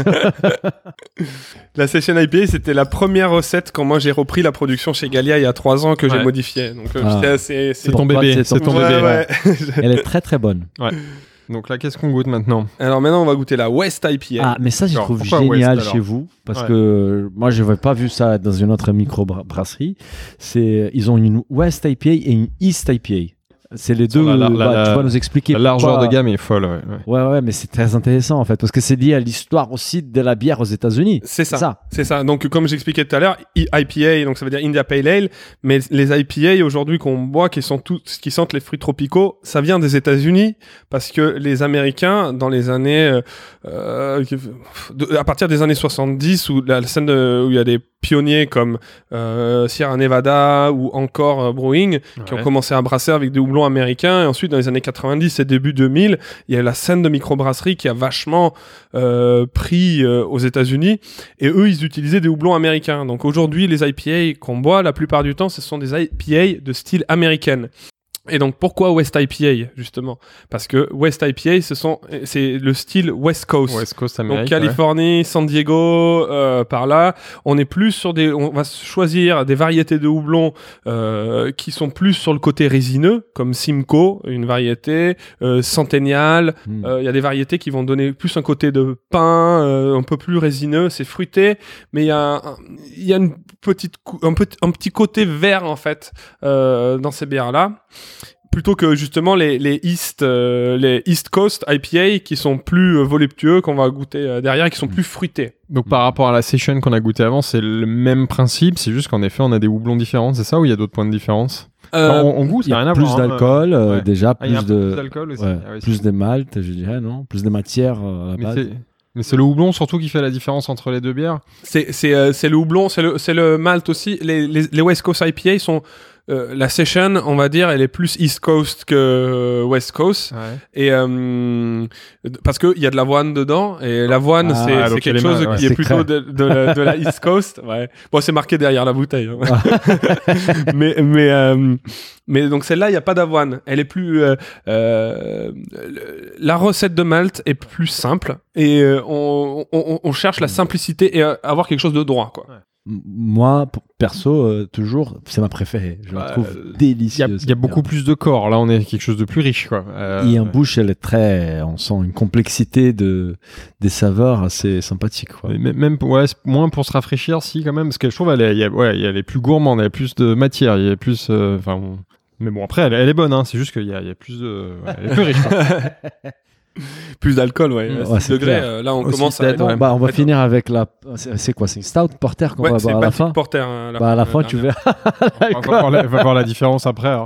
La Session IPA, c'était la première recette quand moi j'ai repris la production chez Gallia il y a 3 ans que j'ai modifiée. Donc, c'est ton bébé. C'est ton bébé. Ouais. Elle est très, très bonne. Ouais. Donc là, qu'est-ce qu'on goûte maintenant? Alors maintenant, on va goûter la West IPA. Ah, mais ça, je trouve génial chez vous. Parce que moi, je n'avais pas vu ça dans une autre micro-brasserie. Ils ont une West IPA et une East IPA. C'est les deux. Tu vas nous expliquer. La largeur de gamme est folle. Ouais, mais c'est très intéressant en fait, parce que c'est lié à l'histoire aussi de la bière aux États-Unis. C'est ça. Donc, comme j'expliquais tout à l'heure, IPA, donc ça veut dire India Pale Ale, mais les IPA aujourd'hui qu'on boit, qui sentent les fruits tropicaux, ça vient des États-Unis, parce que les Américains, dans les années, à partir des années 70, où la scène où il y a des pionniers comme Sierra Nevada ou encore Brewing qui ont commencé à brasser avec des houblons américains, et ensuite dans les années 90 et début 2000 il y a la scène de microbrasserie qui a vachement pris aux États-Unis, et eux ils utilisaient des houblons américains. Donc aujourd'hui les IPA qu'on boit la plupart du temps ce sont des IPA de style américaine. Et donc pourquoi West IPA justement? Parce que West IPA c'est le style West Coast. West Coast Amérique. Donc Californie, San Diego, par là, on est plus sur on va choisir des variétés de houblon qui sont plus sur le côté résineux, comme Simcoe, une variété Centennial. Il y a des variétés qui vont donner plus un côté de pain, un peu plus résineux, c'est fruité, mais il y a une un petit côté vert en fait dans ces bières là. Plutôt que justement les East Coast IPA qui sont plus voluptueux, qu'on va goûter derrière, et qui sont plus fruités. Donc par rapport à la session qu'on a goûté avant, c'est le même principe, c'est juste qu'en effet on a des houblons différents, c'est ça, ou il y a d'autres points de différence? On goûte, il y a rien à plus voir, d'alcool, ouais. déjà, il y a plus d'alcool aussi. ouais, Ah oui, plus de malt, je dirais, non? Plus de matière à la base. Mais c'est le houblon surtout qui fait la différence entre les deux bières. C'est le houblon, c'est le malt aussi. Les West Coast IPA sont la session, on va dire, elle est plus East Coast que West Coast. Ouais. Et parce que il y a de l'avoine dedans, et l'avoine c'est quelque chose qui est plutôt de la East Coast. Ouais. Bon, c'est marqué derrière la bouteille. Hein. mais donc celle-là, il y a pas d'avoine. Elle est plus la recette de malt est plus simple, et on cherche la simplicité et avoir quelque chose de droit, quoi. Ouais. Moi, perso, toujours, c'est ma préférée. Je la trouve délicieuse. Il y a beaucoup plus de corps. Là, on est quelque chose de plus riche, quoi. Et en bouche, elle est on sent une complexité des saveurs assez sympathique, quoi. Même, moins pour se rafraîchir, si, quand même, parce que je trouve elle est plus gourmande, elle a plus de matière, il y a plus, mais bon, après, elle est bonne, hein. C'est juste qu'il y a plus de, elle est plus riche, quoi. Plus d'alcool, ouais. 6 degrés, là on aussi commence à... on va finir avec c'est quoi, c'est une stout porter qu'on va boire à la fin? Porter, à la fin tu verras. On va voir la différence après, alors.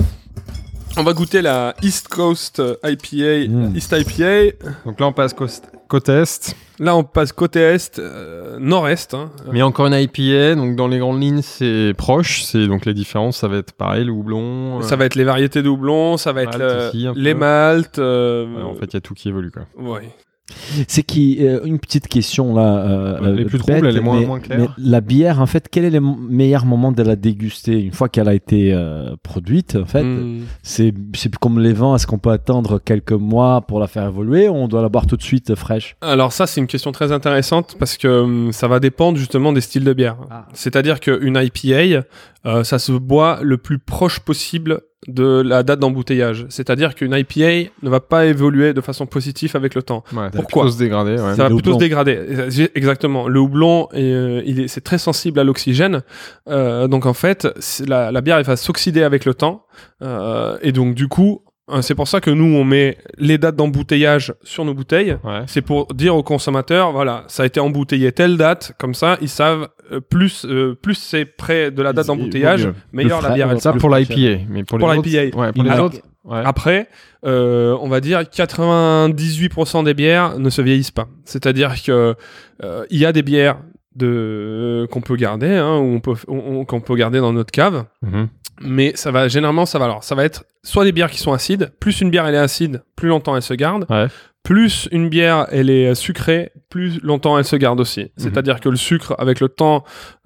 On va goûter la East Coast IPA, East IPA. Donc là on passe côté Est. Là on passe côté Est, Nord-Est. Hein. Mais encore une IPA, donc dans les grandes lignes c'est proche, donc les différences ça va être pareil, le houblon. Ça va être les variétés de houblon, ça va être les maltes. En fait il y a tout qui évolue, quoi. Ouais. C'est une petite question là. Les plus troubles, elle est moins claire. Mais la bière, en fait, quel est le meilleur moment de la déguster une fois qu'elle a été produite? En fait, c'est comme les vins. Est-ce qu'on peut attendre quelques mois pour la faire évoluer, ou on doit la boire tout de suite fraîche? Alors ça, c'est une question très intéressante parce que ça va dépendre justement des styles de bière. C'est-à-dire qu'une IPA, ça se boit le plus proche possible de la date d'embouteillage. C'est-à-dire qu'une IPA ne va pas évoluer de façon positive avec le temps. Ouais, pourquoi? Ça va plutôt se dégrader. Ouais. Ça va plutôt se dégrader. Exactement. Le houblon, c'est très sensible à l'oxygène. Donc en fait, la bière elle va s'oxyder avec le temps. Et donc du coup, c'est pour ça que nous, on met les dates d'embouteillage sur nos bouteilles. Ouais. C'est pour dire aux consommateurs, voilà, ça a été embouteillé telle date, comme ça, ils savent plus c'est près de la date d'embouteillage, meilleure la bière. Ça pour l'IPA, mais pour les l'IPA. Ouais, pour les autres. Ouais. Après, on va dire 98% des bières ne se vieillissent pas. C'est-à-dire que il y a des bières qu'on peut garder, hein, qu'on peut garder dans notre cave. Mais ça va être soit des bières qui sont acides, plus une bière elle est acide, plus longtemps elle se garde, plus une bière elle est sucrée, plus longtemps elle se garde aussi. C'est-à-dire que le sucre avec le temps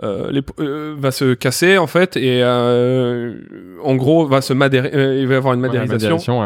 va se casser en fait, et en gros va se il va y avoir une madérisation.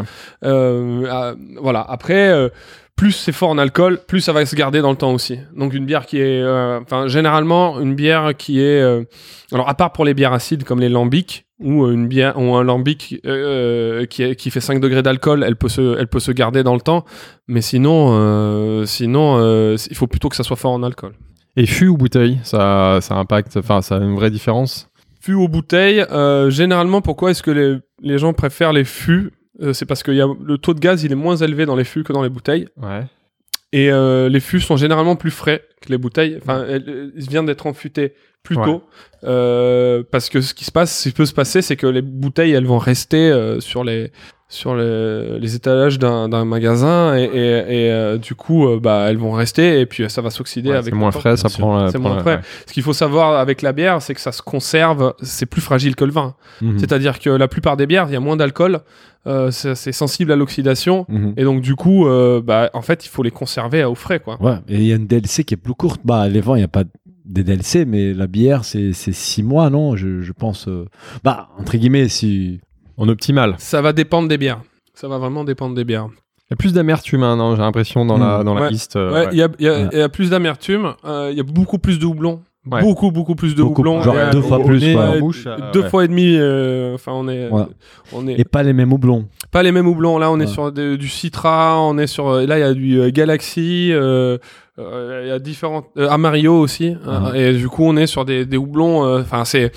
Voilà. Après plus c'est fort en alcool, plus ça va se garder dans le temps aussi. Donc une bière qui est... généralement, une bière qui est... alors, à part pour les bières acides comme les lambics, ou un lambic qui fait 5 degrés d'alcool, elle peut se garder dans le temps. Mais sinon, il faut plutôt que ça soit fort en alcool. Et fût ou bouteille, ça impacte... Enfin, ça a une vraie différence? Fût ou bouteille, généralement, pourquoi est-ce que les gens préfèrent les fûts? C'est parce que le taux de gaz il est moins élevé dans les fûts que dans les bouteilles. Ouais. Et les fûts sont généralement plus frais que les bouteilles. Enfin, ils viennent d'être enfutés plus tôt. Parce que ce qui peut se passer, c'est que les bouteilles elles vont rester sur les étalages d'un magasin, et du coup elles vont rester, et puis ça va s'oxyder avec c'est moins frais, ça prend c'est moins frais. Ce qu'il faut savoir avec la bière, c'est que ça se conserve, c'est plus fragile que le vin. C'est-à-dire que la plupart des bières, il y a moins d'alcool, c'est sensible à l'oxydation, et donc du coup en fait il faut les conserver au frais, quoi. Ouais, et il y a une DLC qui est plus courte. Les vins, il n'y a pas des DLC, mais la bière c'est 6 mois, non? Je pense entre guillemets, si En optimal. Ça va dépendre des bières. Ça va vraiment dépendre des bières. Il y a plus d'amertume, hein, non, j'ai l'impression, dans la liste. Il y a plus d'amertume. Il y a beaucoup plus de houblon. Ouais. Beaucoup plus de houblon. Genre 2 fois plus. en Ouais. bouche, 2 ouais. fois et demi. Enfin, on est Et pas les mêmes houblons. pas les mêmes houblons. Là, on est Ouais. sur du Citra. On est sur. Là, il y a du Galaxy. Il y a différents. Amarillo aussi. Et du coup, on est sur des houblons. Enfin, c'est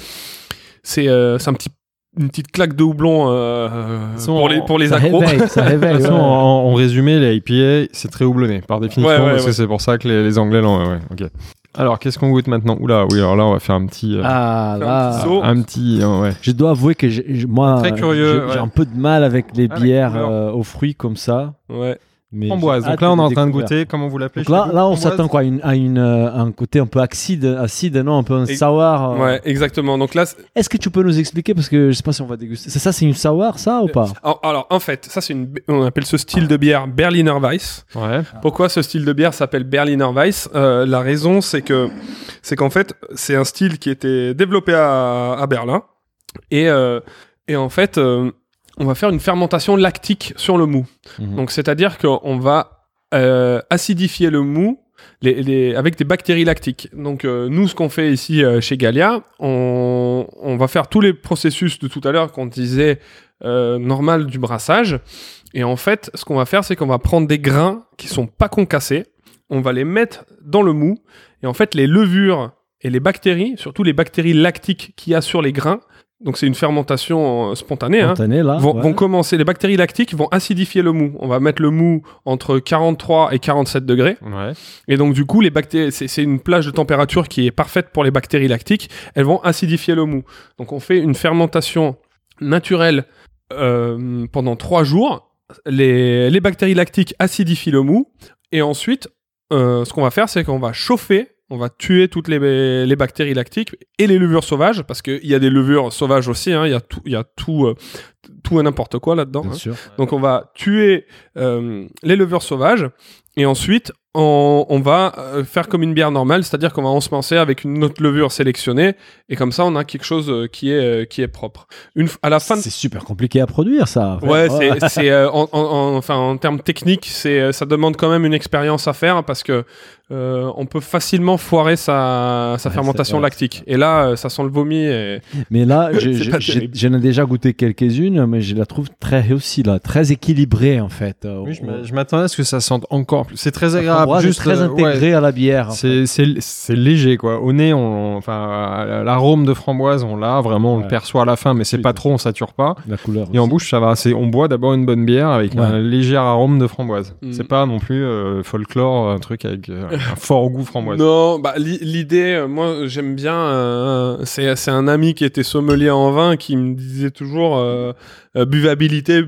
une petite claque de houblon pour les Ça accros. réveille, ça De réveille. toute façon, ouais. en résumé, les IPA, c'est très houblonné, par définition, Ouais, parce que ouais. c'est pour ça que les Anglais l'ont. Ouais, ok. Alors, qu'est-ce qu'on goûte maintenant? Oula, oui, alors là, on va faire un petit. Ah Faire un là, petit saut. Un petit. Ouais. je dois avouer que moi, Très curieux, j'ai ouais. un peu de mal avec les Ah, la bières couleur. aux fruits comme ça. Ouais. Mais Framboise. j'ai Donc hâte là, on est en de train de découvrir. goûter. Comment vous l'appelez? Donc là, chez vous? là, on Framboise s'attend quoi à un côté un peu acide, non, un peu un Et- sour. Ouais, exactement. Donc là, Est-ce que tu peux nous expliquer parce que je sais pas si on va déguster. C'est ça, c'est une sour, ça ou pas? alors en fait, ça on appelle ce style de bière Berliner Weiss. Ouais. Pourquoi ce style de bière s'appelle Berliner Weiss? La raison, c'est qu'en fait, c'est un style qui était développé à Berlin et en fait, on va faire une fermentation lactique sur le mou. Mhm. Donc c'est-à-dire qu'on va acidifier le mou avec des bactéries lactiques. Donc nous, ce qu'on fait ici chez Gallia, on va faire tous les processus de tout à l'heure qu'on disait normal du brassage. Et en fait, ce qu'on va faire, c'est qu'on va prendre des grains qui sont pas concassés, on va les mettre dans le mou, et en fait, les levures et les bactéries, surtout les bactéries lactiques qu'il y a sur les grains, donc c'est une fermentation spontanée, hein, Spontané, là. vont, ouais. vont commencer, les bactéries lactiques vont acidifier le mou. On va mettre le mou entre 43 et 47 degrés. Ouais. Et donc, du coup, les bactéries, c'est une plage de température qui est parfaite pour les bactéries lactiques. Elles vont acidifier le mou. Donc, on fait une fermentation naturelle pendant 3 jours. Les bactéries lactiques acidifient le mou. Et ensuite, ce qu'on va faire, c'est qu'on va chauffer. On va tuer toutes les bactéries lactiques et les levures sauvages, parce qu'il y a des levures sauvages aussi, hein, il y a tout et n'importe quoi là-dedans. Bien Hein. sûr. Donc on va tuer les levures sauvages, et ensuite on va faire comme une bière normale, c'est-à-dire qu'on va ensemencer avec une autre levure sélectionnée, et comme ça on a quelque chose qui est propre. À la fin de... C'est super compliqué à produire, ça. Ouais, c'est enfin en termes techniques, ça demande quand même une expérience à faire, parce que on peut facilement foirer sa fermentation c'est- lactique. Et là, ça sent le vomi. Et... Mais là, C'est pas terrible. j'en ai déjà goûté quelques-unes, mais je la trouve très réussie, là, très équilibrée en fait. Oui, je m'attendais à ce que ça sente encore plus. C'est très agréable. Framboise est très intégré à la bière. en fait. C'est léger, quoi. Au nez, enfin, l'arôme de framboise, on l'a vraiment, on le Ouais. perçoit à la fin, mais c'est Oui, pas c'est- trop, on sature pas. La couleur. Et en aussi. bouche, ça va. On boit d'abord une bonne bière avec Ouais. un léger arôme de framboise. Mm. C'est pas non plus folklore, un truc avec un fort goût framboise. Non, bah, l'idée, moi, j'aime bien. C'est un ami qui était sommelier en vin qui me disait toujours buvabilité.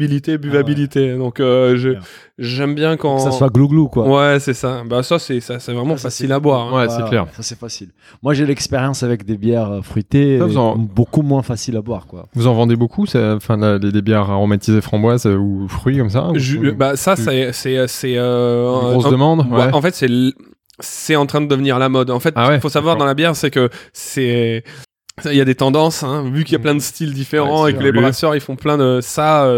Donc, j'aime bien quand. Que ça soit glouglou, quoi. Ouais, c'est ça. Bah, ça, c'est vraiment Ça, facile c'est- à boire. Hein. Ouais, c'est clair. Ça, c'est facile. Moi, j'ai l'expérience avec des bières fruitées, Ça, vous en- beaucoup moins facile à boire, quoi. Vous en vendez beaucoup, enfin, des bières aromatisées framboise ou fruits comme ça? Bah, ça, tu- c'est. Une grosse demande? Ouais, Ouais. en fait, c'est en train de devenir la mode. En fait, Ah ouais, il faut savoir d'accord. dans la bière, c'est que il y a des tendances, hein, vu qu'il y a plein de styles différents Ouais, et c'est que les sûr. brasseurs ils font plein de ça,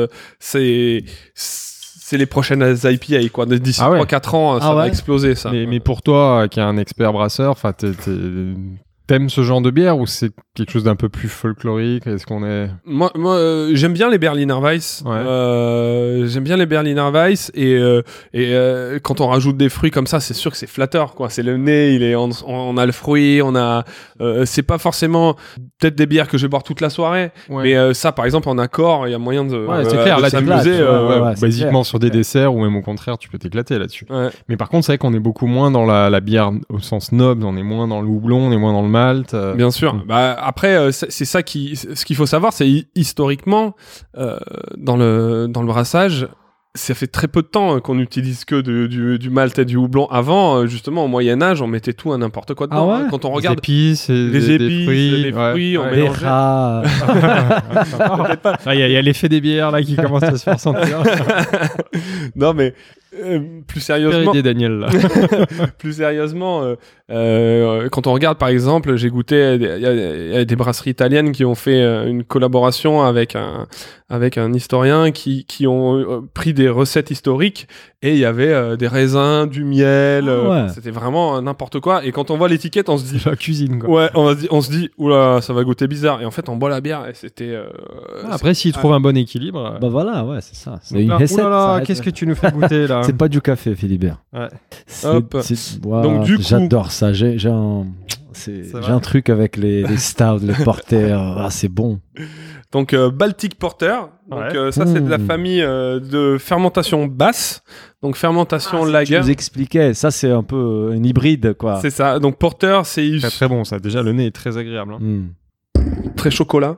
c'est les prochaines IPA, quoi. D'ici Ah ouais. 3-4 ans, ça Ah va ouais. exploser, ça. Mais pour toi, qui est un expert brasseur, enfin, t'aimes ce genre de bière ou c'est quelque chose d'un peu plus folklorique? Est-ce qu'on est... Moi j'aime bien les Berliner Weiss. Ouais. J'aime bien les Berliner Weiss, et quand on rajoute des fruits comme ça, c'est sûr que c'est flatteur, quoi. C'est le nez, on a le fruit, on a. C'est pas forcément peut-être des bières que je vais boire toute la soirée, mais ça, par exemple, en accord, il y a moyen de. Ouais, c'est clair. de Là, tu s'amuser. t'éclates, ouais. c'est basiquement clair, sur c'est des clair. desserts ou même au contraire, tu peux t'éclater là-dessus. Ouais. Mais par contre, c'est vrai qu'on est beaucoup moins dans la bière au sens noble, on est moins dans le houblon, on est moins dans le malt. Bien sûr. Mm. Bah, après, c'est ça ce qu'il faut savoir, c'est historiquement, dans le brassage, ça fait très peu de temps qu'on n'utilise que du malt et du houblon. Avant, justement, au Moyen-Âge, on mettait tout à n'importe quoi dedans. Ah ouais. Hein. Quand on Les regarde épices, les des épices, fruits, les fruits, on ouais. Les mélangeait. rats. Ah, il y a l'effet des bières là qui commence à se faire sentir. Non, mais Plus sérieusement, Idée, Daniel. Là. plus sérieusement, quand on regarde par exemple, j'ai goûté, il y a des brasseries italiennes qui ont fait une collaboration avec un historien qui ont pris des recettes historiques et il y avait des raisins, du miel, c'était vraiment n'importe quoi. Et quand on voit l'étiquette, on se dit la cuisine quoi. Ouais, on se dit oula, ça va goûter bizarre. Et en fait, on boit la bière et c'était. Après, s'ils trouvent un bon équilibre. Bah voilà, ouais, c'est ça. C'est Donc une là, recette. oulala, qu'est-ce que tu nous fais goûter là? C'est pas du café, Philibert. Ouais. Hop. Donc du coup- j'adore ça. J'ai un truc avec les stouts, les porters. Ah, c'est bon. Donc Baltic Porter. Donc ça, c'est de la famille de fermentation basse. Donc fermentation lager. Je vous expliquais. Ça, c'est un peu une hybride, quoi. C'est ça. Donc Porter, c'est Très, très bon ça. Déjà, le nez est très agréable. Hein. très chocolat.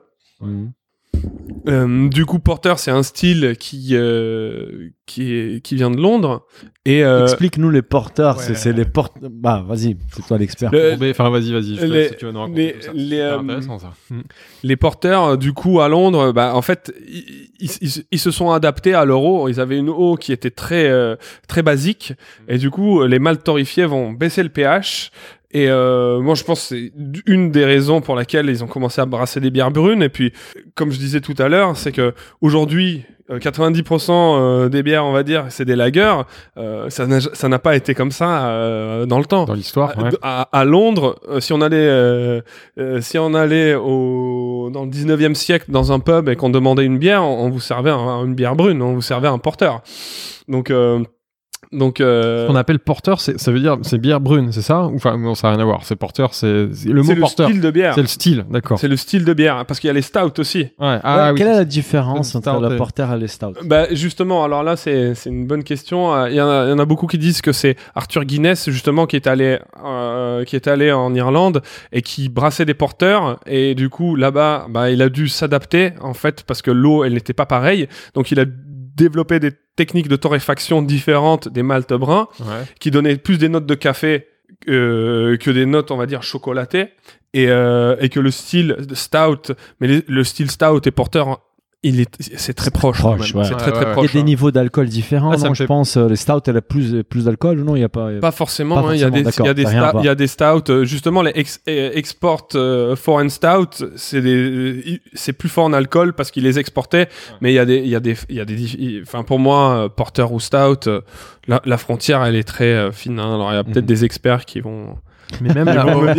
Du coup, Porter, c'est un style qui vient de Londres. Et explique-nous les porteurs. Ouais. C'est les porteurs. Bah, vas-y, c'est toi l'expert. Enfin, vas-y. Je te laisse si tu veux nous raconter tout ça. C'est intéressant ça. les porteurs, du coup, à Londres, bah, en fait, ils se sont adaptés à leur eau. Ils avaient une eau qui était très basique. Et du coup, les maltes torréfiés vont baisser le pH. Et moi, je pense que c'est une des raisons pour laquelle ils ont commencé à brasser des bières brunes. Et puis, comme je disais tout à l'heure, c'est que aujourd'hui, 90% des bières, on va dire, c'est des lagers. Ça n'a pas été comme ça dans le temps. Dans l'histoire, ouais. À Londres, si on allait dans le 19e siècle dans un pub et qu'on demandait une bière, on vous servait une bière brune, on vous servait un porter. Donc Ce qu'on appelle porter, ça veut dire c'est bière brune, c'est ça? Enfin, non, ça n'a rien à voir. C'est porter, c'est le mot porter. C'est le style de bière. C'est le style, d'accord. C'est le style de bière, parce qu'il y a les stouts aussi. Ouais. Ouais, Oui. quelle est la différence Le entre stout la et- porter et les stouts? Bah justement, alors là c'est une bonne question. Il y en a beaucoup qui disent que c'est Arthur Guinness justement qui est allé en Irlande et qui brassait des porteurs et du coup là-bas bah il a dû s'adapter en fait parce que l'eau elle n'était pas pareille. Donc il a développé des techniques de torréfaction différentes des maltes bruns Ouais. qui donnaient plus des notes de café que des notes on va dire chocolatées et que le style stout mais le style stout et porteur c'est très proche, quand même. ouais. C'est très Ouais, très ouais. Il y proche. a des niveaux d'alcool différents, Ah, ça non, me je fait- pense. Les stouts, elle a plus d'alcool ou non? Il n'y a pas. Pas forcément, Pas hein, il y a des forcément, il y a des d'accord, ça a rien à stouts, il y a des stouts justement les export foreign stout, c'est plus fort en alcool parce qu'ils les exportaient, mais enfin pour moi porter ou stout la frontière elle est très fine, hein. Alors il y a peut-être des experts qui vont Mais même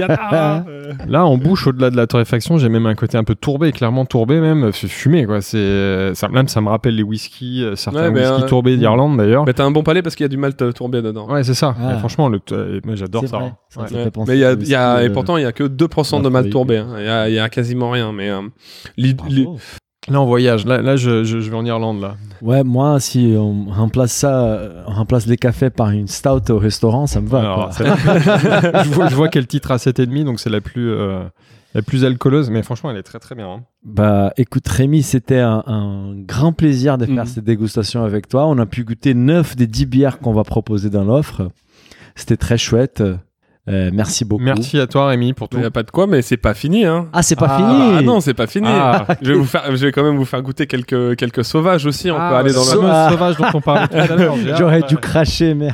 là, en bouche, au-delà de la torréfaction, j'ai même un côté un peu tourbé, clairement tourbé même, fumé quoi. Ça me rappelle les whiskies, certains Ouais, whiskies tourbés d'Irlande d'ailleurs. mais t'as un bon palais parce qu'il y a du malt tourbé dedans. Ouais, c'est ça. Ah. Et franchement, moi j'adore C'est ça. vrai, hein. ça Ouais. fait penser Mais il y a, au il y a style, et pourtant il y a que 2% de la malt feuille. tourbé, hein. Il y a quasiment rien, mais bravo. Là, on voyage. Là, je vais en Irlande là. Ouais, moi, si on remplace les cafés par une stout au restaurant, ça me va. Alors, quoi. c'est je vois quel titre a 7,5, donc c'est la plus alcooleuse, mais franchement, elle est très très bien. Hein. Bah, écoute, Rémi, c'était un grand plaisir de faire cette dégustation avec toi. On a pu goûter 9 des 10 bières qu'on va proposer dans l'offre. C'était très chouette. Merci beaucoup. Merci à toi, Rémi, pour tout. il n'y a pas de quoi, mais c'est pas fini, hein. Ah, c'est pas Ah, fini. Ah non, c'est pas fini. Ah. Je vais quand même vous faire goûter quelques sauvages aussi. On peut aller dans le la fameux sauvage dont on parlait tout à l'heure. j'ai hâte. J'aurais dû cracher, merde.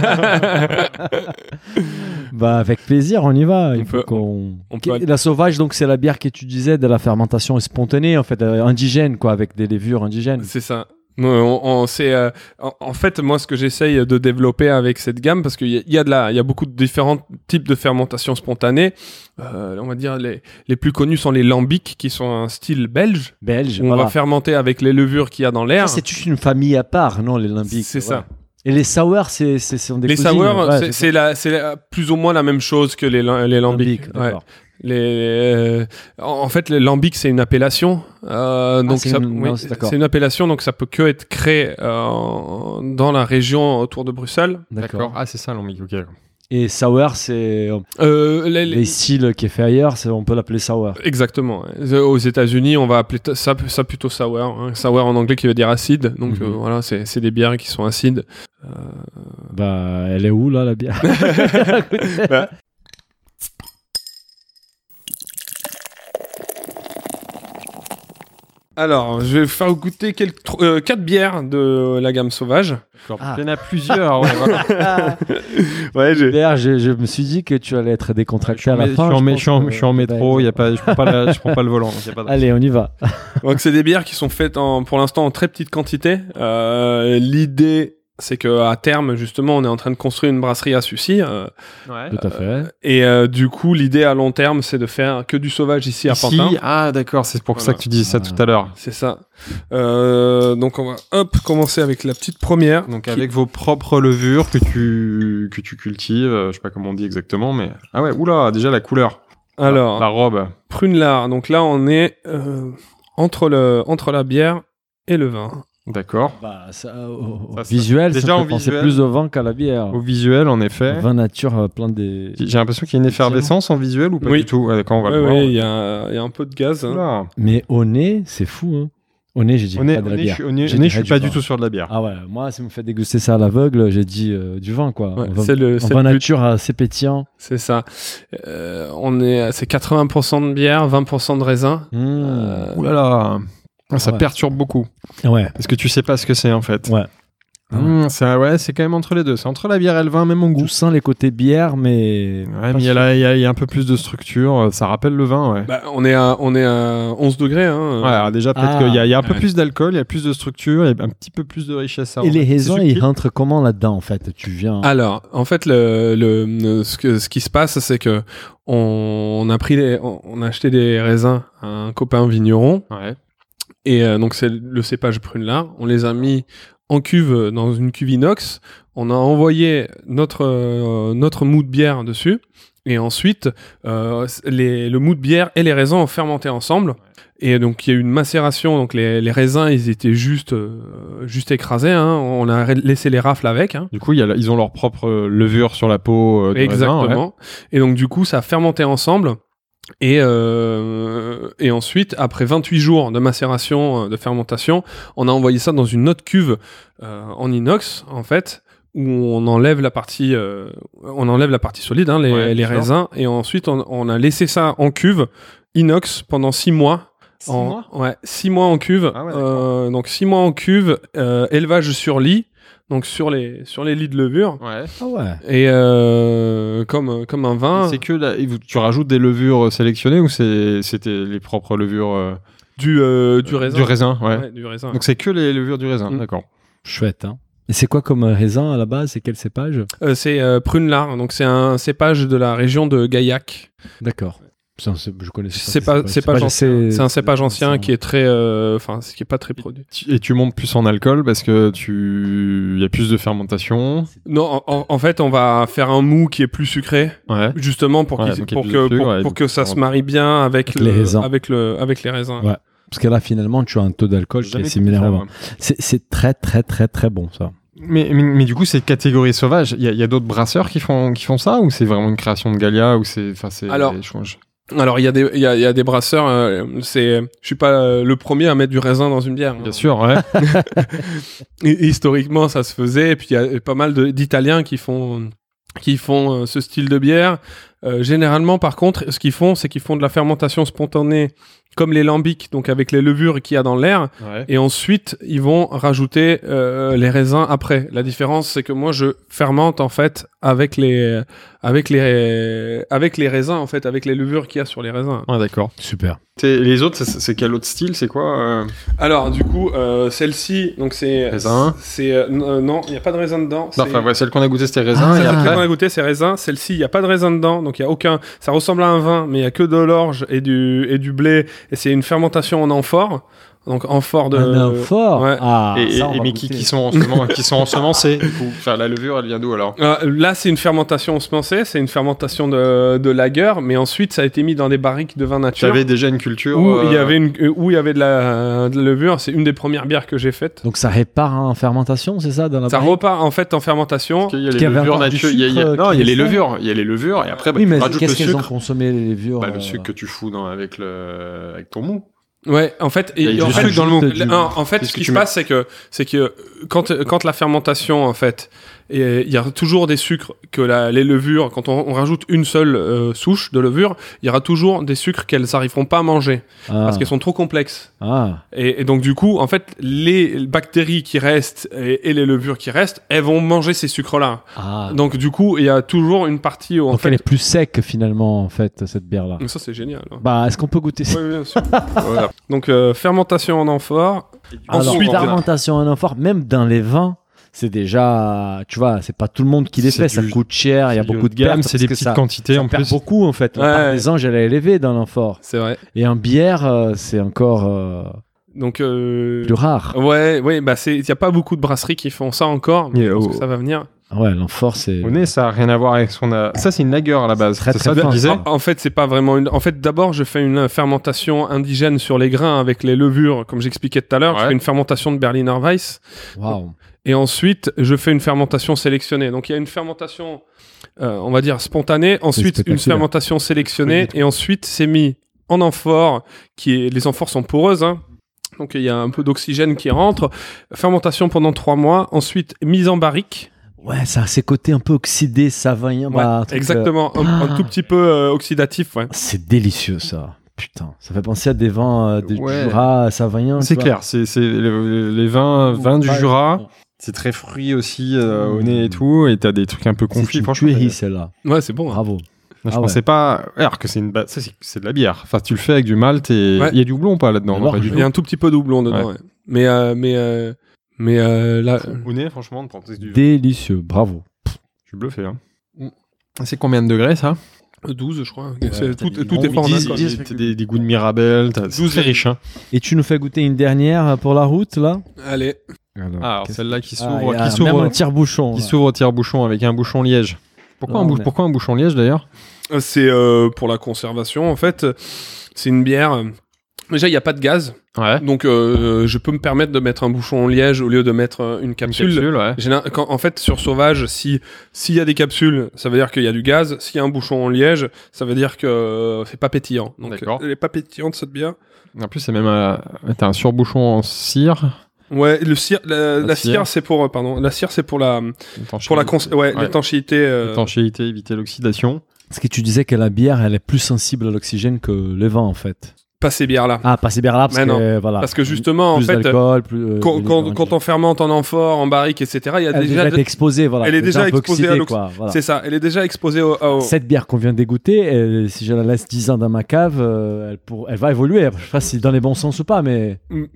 Bah, avec plaisir, on y va. Il On faut peut- qu'on... on peut aller- La sauvage, donc, c'est la bière que tu disais de la fermentation spontanée, en fait, indigène, quoi, avec des levures indigènes. C'est ça. En fait, moi, ce que j'essaye de développer avec cette gamme, parce qu'il y a beaucoup de différents types de fermentation spontanée. On va dire les plus connus sont les lambics, qui sont un style belge. Belge, Où on voilà. va fermenter avec les levures qu'il y a dans l'air. Ça, c'est toute une famille à part, non, les lambics. C'est ouais. ça. Et les sours, c'est sont des Les cousines. sours, Ouais, c'est plus ou moins la même chose que les lambics. Ouais. d'accord. En fait, le lambic c'est une appellation, donc c'est ça, une- oui, non, c'est d'accord. c'est une appellation, donc ça peut que être créé dans la région autour de Bruxelles. D'accord. Ah, c'est ça, l'ombic, ok. Et sour, c'est les styles qui est fait ailleurs, on peut l'appeler sour. Exactement. Aux États-Unis, on va appeler ça plutôt sour. Hein. Sour en anglais qui veut dire acide. Donc voilà, c'est des bières qui sont acides. Bah, elle est où là, la bière? Alors, je vais faire goûter 4 bières de la gamme sauvage. Il y en a plusieurs. Ouais, voilà. Ouais, D'ailleurs, je me suis dit que tu allais être décontracté à la fin. Je suis en métro, je prends pas le volant. Donc y a pas de... Allez, on y va. Donc, c'est des bières qui sont faites pour l'instant en très petite quantité. L'idée, c'est que à terme, justement, on est en train de construire une brasserie à Sucy. Tout à fait. Et du coup, l'idée à long terme, c'est de faire que du sauvage ici à Pantin. Ah, d'accord, c'est pour ça que tu disais ça tout à l'heure. C'est ça. Donc, on va commencer avec la petite première. Donc, avec vos propres levures que tu cultives, je sais pas comment on dit exactement, mais... Ah ouais, oula, déjà la couleur. Alors, la robe. Prunelard. Donc là, on est entre la bière et le vin. D'accord. Visuel, déjà ça en fait penser visuel, plus au vin qu'à la bière. Au visuel, en effet. Vin nature, plein des... J'ai l'impression qu'il y a une effervescence en visuel ou pas du tout? D'accord, on va le voir. Oui, il y a un peu de gaz. Hein. Mais au nez, c'est fou. Hein. Au nez, j'ai dit pas de la bière. Au nez, je suis pas du tout sur de la bière. Ah ouais, moi, si vous me faites déguster ça à l'aveugle, j'ai dit du vin, quoi. Ouais, c'est le vin nature assez pétillant. C'est ça. C'est 80% de bière, 20% de raisin. Ouh là là. Ça perturbe beaucoup. Ouais. Parce que tu sais pas ce que c'est en fait. Ouais. C'est quand même entre les deux. C'est entre la bière et le vin, même en goût. Tu sens les côtés bière, mais. Ouais, mais il y a un peu plus de structure. Ça rappelle le vin, ouais. Bah, on est à 11 degrés. Hein. Ouais, alors déjà, peut-être qu'il y a un peu plus d'alcool, il y a plus de structure, il y a un petit peu plus de richesse. Et les raisins, ils rentrent comment là-dedans, en fait? Tu viens. Alors, en fait, ce qui se passe, c'est que on a acheté des raisins à un copain vigneron. Ouais. Et donc, c'est le cépage Prunelard. On les a mis en cuve, dans une cuve inox. On a envoyé notre mou de bière dessus. Et ensuite, le mou de bière et les raisins ont fermenté ensemble. Et donc, il y a eu une macération. Donc, les raisins, ils étaient juste écrasés. Hein. On a laissé les rafles avec. Hein. Du coup, ils ont leur propre levure sur la peau. Exactement. Raisin, ouais. Et donc, du coup, ça a fermenté ensemble. Et ensuite, après 28 jours de macération, de fermentation, on a envoyé ça dans une autre cuve en inox, en fait, où on enlève la partie solide, hein, les raisins, et ensuite on a laissé ça en cuve inox pendant 6 mois. 6 mois ? Ouais, 6 mois en cuve. Ah ouais, donc 6 mois en cuve, élevage sur lit. Donc sur les lits de levure. Ouais. Ah ouais. Et comme un vin. C'est que tu rajoutes des levures sélectionnées ou c'était les propres levures du raisin. Du raisin, ouais. Ouais, du raisin. Donc c'est que les levures du raisin, d'accord. Chouette, hein. Et c'est quoi comme raisin à la base? C'est quel cépage? C'est Prunelard, donc c'est un cépage de la région de Gaillac. D'accord. Je connais c'est un cépage ancien qui est très qui est pas très produit. Et tu montes plus en alcool parce que il y a plus de fermentation. Non, en fait, on va faire un mou qui est plus sucré, justement pour que ça se marie bien avec les raisins. Avec les raisins. Ouais. Parce que là, finalement, tu as un taux d'alcool qui est similaire au vin. C'est très, très, très, très bon, ça. Mais du coup, c'est catégorie sauvage. Il y a d'autres brasseurs qui font ça ou c'est vraiment une création de Galia ou c'est Alors il y a des brasseurs. Je suis pas le premier à mettre du raisin dans une bière. Bien sûr, ouais. Et historiquement, ça se faisait. Et puis il y a pas mal d'Italiens qui font ce style de bière. Généralement, par contre, ce qu'ils font, c'est qu'ils font de la fermentation spontanée, comme les lambics, donc avec les levures qu'il y a dans l'air. Ouais. Et ensuite, ils vont rajouter les raisins après. La différence, c'est que moi, je fermente en fait avec les raisins, en fait, avec les levures qu'il y a sur les raisins. Ouais, d'accord. Super. Les autres, c'est quel autre style? C'est quoi Alors, du coup, celle-ci, donc c'est raisin. Non, il n'y a pas de raisin dedans. Celle qu'on a goûté, c'était raisin. Celle qu'on a goûté, c'est raisin. Celle-ci, il n'y a pas de raisin dedans, donc il y a aucun. Ça ressemble à un vin, mais il y a que de l'orge et du blé, et c'est une fermentation en amphore. Donc amphore de. Un amphore. Ouais. Ah, mais qui sont ensemencés. Du coup, enfin, la levure, elle vient d'où alors? Là, c'est une fermentation ensemencée, c'est une fermentation de lager, mais ensuite, ça a été mis dans des barriques de vin nature. Tu avais déjà une culture où il y avait de la levure. C'est une des premières bières que j'ai faites. Donc ça répare en fermentation, c'est ça, dans la Ça barrique repart en fait en fermentation. Parce qu'il y a les levures nature. Non, il y a les levures. Il y a les levures et après, oui, mais tu rajoutes le qu'est-ce qu'elles ont sucre. consommé les levures Le sucre que tu fous avec ton mou. Ouais, en fait, Il y a en du fait, sucre dans le mot. en fait, Qu'est-ce ce que qui tu se passe, c'est que quand la fermentation, en fait, et il y a toujours des sucres que les levures, quand on rajoute une seule souche de levure, il y aura toujours des sucres qu'elles n'arriveront pas à manger parce qu'elles sont trop complexes. Et donc du coup, en fait, les bactéries qui restent et les levures qui restent, elles vont manger ces sucres-là. Donc du coup, il y a toujours une partie où en Donc fait, elle est plus sec finalement en fait cette bière-là. mais ça c'est génial. Hein. Bah est-ce qu'on peut goûter ça? Oui, bien sûr. Voilà. Donc fermentation en amphore. Alors, Ensuite, fermentation en amphore, même dans les vins, c'est déjà, tu vois, c'est pas tout le monde qui les C'est fait, ça du- coûte cher, il y a C'est du beaucoup haut de de gamme, pertes c'est parce des que petites ça quantités en perd plus. beaucoup en fait. La part des anges, elle est élevée dans l'amphore. c'est vrai. Et en bière, c'est encore Donc plus rare. ouais, bah il y a pas beaucoup de brasseries qui font ça encore, mais je pense que ça va venir. Ouais, l'amphore, c'est. Au nez, ça a rien à voir avec ce qu'on a. Ça, c'est une lager à la base. Très, C'est très ça que tu fin. disais. En fait, c'est pas vraiment une. En fait, d'abord, je fais une fermentation indigène sur les grains avec les levures, comme j'expliquais tout à l'heure. Ouais. Je fais une fermentation de Berliner Weiss. Waouh. Et ensuite, je fais une fermentation sélectionnée. Donc, il y a une fermentation, on va dire, spontanée. Ensuite, une spectaculaire. fermentation sélectionnée. Et ensuite, c'est mis en amphore. Les amphores sont poreuses. Hein. Donc, il y a un peu d'oxygène qui rentre. Fermentation pendant 3 mois. Ensuite, mise en barrique. Ouais, ça a ses côtés un peu oxydés, savoyens. Ouais, bah, un truc, exactement. Un tout petit peu oxydatif. Ouais. c'est délicieux ça. Putain, ça fait penser à des vins du Ouais. Jura savoyen. C'est tu vois. clair, c'est les vins du Ouais. Jura. C'est très fruit aussi au nez et tout, et t'as des trucs un peu C'est confits. une Franchement, tuerie celle-là. Ouais, c'est bon. Hein. Bravo. je Ah ouais. pensais pas. Alors que c'est ça, c'est de la bière. Enfin, tu le fais avec du malt et il Ouais. y a du houblon ou pas là-dedans? Alors, Non, pas du Il y a un tout petit peu de houblon dedans. Ouais. Ouais. Mais là. Au nez, franchement, je Délicieux, bravo. suis bluffé. Hein. C'est combien de degrés ça? 12, je crois. t'as Tout dit est pas en 10, accord. 10. T'as des goûts de Mirabelle, c'est 12 très riche. Hein. Et tu nous fais goûter une dernière pour la route là? Allez. Alors celle-là qui Ah, s'ouvre, il y a qui même s'ouvre, un tire-bouchon. qui là. s'ouvre au tire-bouchon avec un bouchon liège. Pourquoi, Là, pourquoi un bouchon liège d'ailleurs? C'est pour la conservation. En fait, c'est une bière. Déjà, il n'y a pas de gaz. Ouais. Donc, je peux me permettre de mettre un bouchon en liège au lieu de mettre une capsule. ouais. En fait, sur Sauvage, s'il y a des capsules, ça veut dire qu'il y a du gaz. S'il y a un bouchon en liège, ça veut dire que c'est pas pétillant. Donc, D'accord. elle est pas pétillante, cette bière. En plus, c'est même t'as un surbouchon en cire. Ouais, la cire, cire. c'est pour, la cire, c'est pour l'étanchéité. L'étanchéité, éviter l'oxydation. Parce que tu disais que la bière, elle est plus sensible à l'oxygène que le vin en fait. Pas ces bières-là. Ah, pas ces bières-là parce Mais non. que voilà. Parce que justement, plus en fait, d'alcool, plus. quand on fermente en amphore, en barrique, etc., il y a elle a déjà été exposée, voilà. elle est déjà un peu exposée à oxydée, l'oxy- quoi. Voilà. c'est ça, elle est déjà exposée au... Cette bière qu'on vient d'égoutter, si je la laisse 10 ans dans ma cave, elle va évoluer. Je sais pas si dans les bons sens ou pas, mais.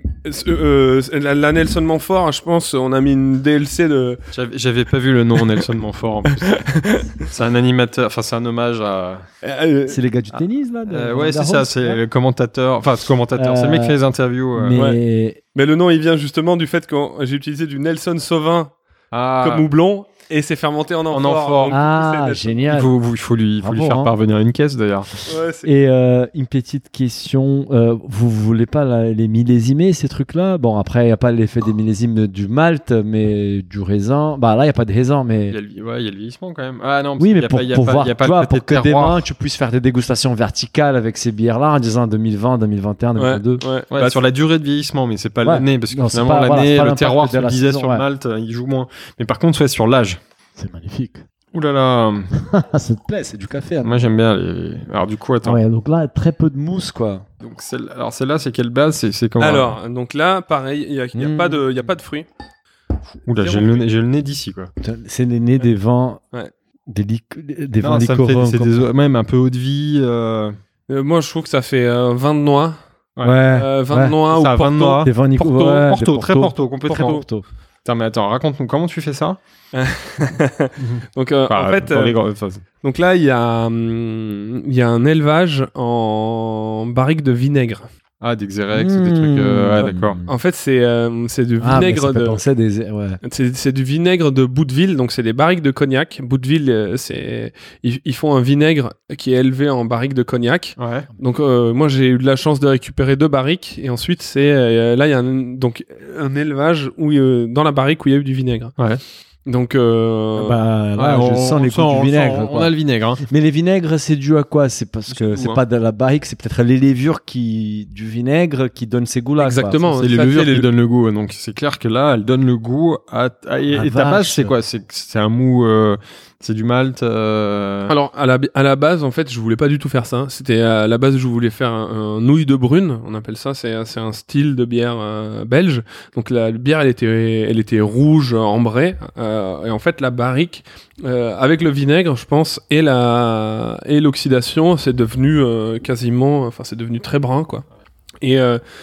La Nelson Montfort, je pense, on a mis une DLC de... J'avais pas vu le nom Nelson Montfort en plus. C'est un animateur, enfin c'est un hommage à. C'est les gars du tennis là Ouais, c'est ça, c'est le commentateur. Enfin, ce commentateur, c'est le mec qui fait les interviews. Mais Mais le nom, il vient justement du fait que j'ai utilisé du Nelson Sauvin Ah, comme houblon, et c'est fermenté en amphore. amphore. Donc, ah, c'est Nelson. génial. il faut lui Bravo, faire hein. parvenir une caisse d'ailleurs. Ouais, c'est- Et une petite question, vous voulez pas les millésimer ces trucs-là? Bon, après, il n'y a pas l'effet des millésimes du malt, mais du raisin. Bah là, il n'y a pas de raisin, mais. Il y a le vieillissement quand même. Ah non, parce Oui, qu'il mais y a pour, pas, il y a pour pas, voir, il y a pas tu vois, le côté pour que terroir. demain tu puisses faire des dégustations verticales avec ces bières-là en disant 2020, 2021, Ouais, 2022. ouais. Ouais, Bah, sur la durée de vieillissement, mais c'est pas Ouais. l'année, parce que Non, c'est finalement pas- voilà, l'année, c'est pas le l'impact terroir, de tu le la disais saison, sur ouais. Malte, il joue moins. Mais par contre, ouais, sur l'âge. C'est magnifique. Ouh là là, Ça te plaît, c'est du café. hein. moi j'aime bien les. Alors du coup, attends. Ouais, donc là, très peu de mousse, quoi. Donc celle-là, c'est quelle base? C'est comment? Alors, donc là, pareil, il n'y a, pas de fruits. Oula, j'ai le nez d'ici quoi. C'est l'aîné des vins. Ouais. Des Non, vins ça me fait, liquoreux. c'est même un peu eau de vie. Moi, je trouve que ça fait vin de noix. Ouais. Vin Ouais. de noix ou Ça, vin de Porto. noix. Des vins liquoreux. Porto, ouais, Porto, des très Porto, complètement. Porto. Putain, mais attends, raconte-nous comment tu fais ça? Donc, Enfin, en fait, dans les grandes phases. donc là, il y a un élevage en barrique de vinaigre. Ah, des Xerex, des trucs. Ouais, d'accord. En fait, c'est du Ah, mais vinaigre ça fait penser à des. Ouais. c'est du vinaigre de Bouteville, donc c'est des barriques de cognac. Bouteville, ils font un vinaigre qui est élevé en barrique de cognac. Ouais. Donc moi j'ai eu de la chance de récupérer 2 barriques et ensuite c'est là il y a donc un élevage où dans la barrique où il y a eu du vinaigre. Ouais. Donc, Là, je sens les goûts du vinaigre. On a le vinaigre. Hein. Mais les vinaigres, c'est dû à quoi? C'est parce que c'est pas de la barrique, c'est peut-être les levures du vinaigre qui donnent ces goûts-là. Exactement. C'est les levures qui donnent le goût. Donc c'est clair que là, elle donne le goût et ta base, c'est quoi? C'est un mou. C'est du malt. Alors à la base, en fait, je voulais pas du tout faire ça. C'était à la base, je voulais faire un nouille de brune. On appelle ça. C'est un style de bière belge. Donc la bière, elle était rouge, ambrée. Et en fait, la barrique, avec le vinaigre, je pense, et l'oxydation, c'est devenu c'est devenu très brun, quoi. Et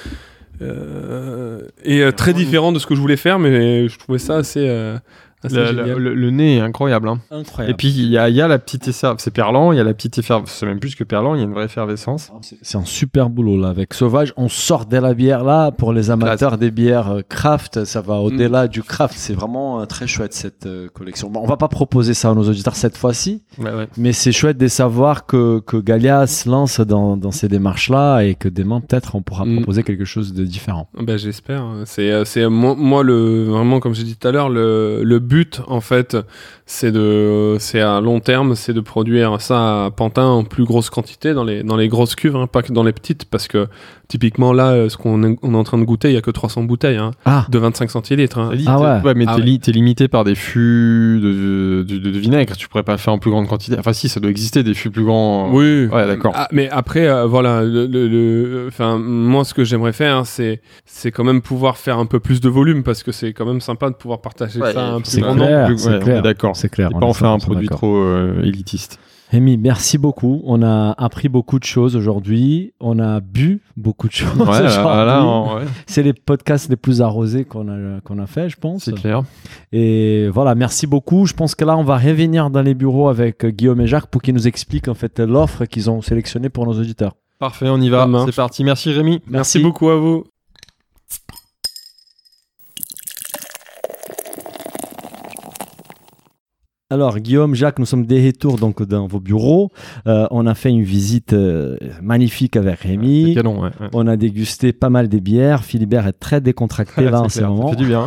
très différent de ce que je voulais faire, mais je trouvais ça assez. Le nez est incroyable. Hein. Incroyable. Et puis il y a la petite effervescence. C'est perlant, il y a la petite effervescence. C'est même plus que perlant, il y a une vraie effervescence. C'est un super boulot là avec Sauvage. On sort de la bière là pour les amateurs des bières craft. Ça va au-delà du craft. C'est vraiment très chouette cette collection. Bon, on va pas proposer ça à nos auditeurs cette fois-ci, mais c'est chouette de savoir que Gallia se lance dans ces démarches là et que demain peut-être on pourra proposer quelque chose de différent. Ben, j'espère. C'est moi vraiment comme j'ai dit tout à l'heure le but, en fait, c'est à long terme, c'est de produire ça à Pantin en plus grosse quantité dans les grosses cuves, hein, pas que dans les petites, parce que typiquement là, ce qu'on est en train de goûter, il y a que 300 bouteilles de 25 centilitres. Hein. Mais t'es limité par des fûts de vinaigre. Tu pourrais pas faire en plus grande quantité. Enfin, si, ça doit exister des fûts plus grands. Oui. Ouais, d'accord. Mais après, voilà, moi, ce que j'aimerais faire, c'est quand même pouvoir faire un peu plus de volume, parce que c'est quand même sympa de pouvoir partager ça un peu. C'est clair. D'accord. C'est clair. Et pas en faire un produit trop élitiste. Rémi, merci beaucoup. On a appris beaucoup de choses aujourd'hui. On a bu beaucoup de choses aujourd'hui. C'est les podcasts les plus arrosés qu'on a fait, je pense. C'est clair. Et voilà, merci beaucoup. Je pense que là, on va revenir dans les bureaux avec Guillaume et Jacques pour qu'ils nous expliquent en fait l'offre qu'ils ont sélectionnée pour nos auditeurs. Parfait, on y va. C'est parti. Merci Rémi. Merci beaucoup à vous. Alors, Guillaume, Jacques, nous sommes de retour donc dans vos bureaux. On a fait une visite magnifique avec Rémi. C'est canon, ouais. On a dégusté pas mal des bières. Philibert est très décontracté là en ce moment. Ça fait du bien.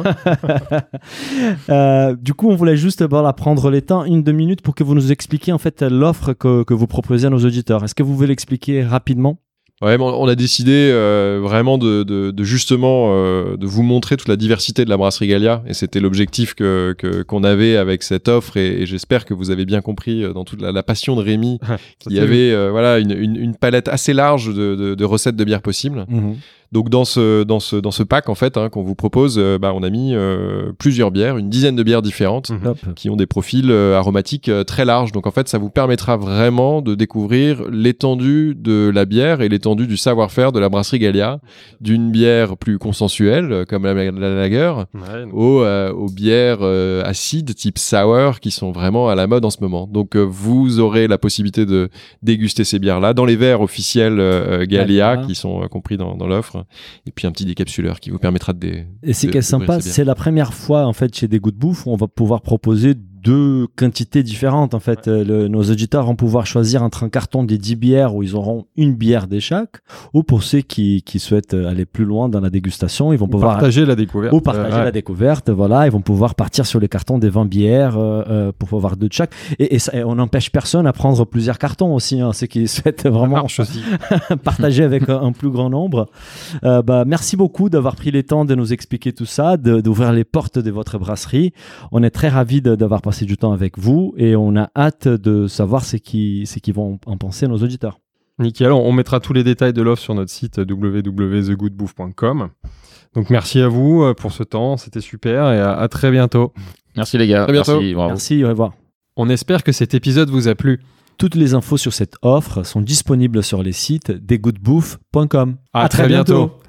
Du coup, on voulait juste prendre les temps, 1-2 minutes, pour que vous nous expliquiez en fait l'offre que vous proposez à nos auditeurs. Est-ce que vous voulez l'expliquer rapidement ? Ouais, on a décidé vraiment de justement de vous montrer toute la diversité de la brasserie Gallia, et c'était l'objectif qu'on avait avec cette offre, et j'espère que vous avez bien compris dans toute la passion de Rémi qu'il y avait une palette assez large de recettes de bières possibles. Donc dans ce pack en fait qu'on vous propose, on a mis plusieurs bières, une dizaine de bières différentes qui ont des profils aromatiques très larges. Donc en fait ça vous permettra vraiment de découvrir l'étendue de la bière et l'étendue du savoir-faire de la brasserie Gallia, d'une bière plus consensuelle comme la lager aux bières acides type sour qui sont vraiment à la mode en ce moment. Donc vous aurez la possibilité de déguster ces bières là dans les verres officiels Gallia qui sont compris dans l'offre. Et puis un petit décapsuleur qui vous permettra de et c'est qui est sympa, c'est la première fois en fait chez Des Goûts de Bouffe où on va pouvoir proposer 2 quantités différentes en fait. Nos auditeurs vont pouvoir choisir entre un carton des 10 bières où ils auront une bière de chaque, ou pour ceux qui souhaitent aller plus loin dans la dégustation, ils vont pouvoir partager la découverte. Ou partager la découverte, voilà, ils vont pouvoir partir sur les cartons des 20 bières pour avoir 2 de chaque. Et on n'empêche personne à prendre plusieurs cartons aussi, hein, ceux qui souhaitent vraiment partager avec un plus grand nombre. Merci beaucoup d'avoir pris le temps de nous expliquer tout ça, d'ouvrir les portes de votre brasserie. On est très ravis d'avoir passé du temps avec vous et on a hâte de savoir ce qu'ils vont en penser nos auditeurs. Nickel, on mettra tous les détails de l'offre sur notre site www.thegoodbouffe.com. Donc merci à vous pour ce temps, c'était super et à très bientôt. Merci les gars. À bientôt. Merci, au revoir. On espère que cet épisode vous a plu. Toutes les infos sur cette offre sont disponibles sur les sites desgoodbouffe.com. À très bientôt.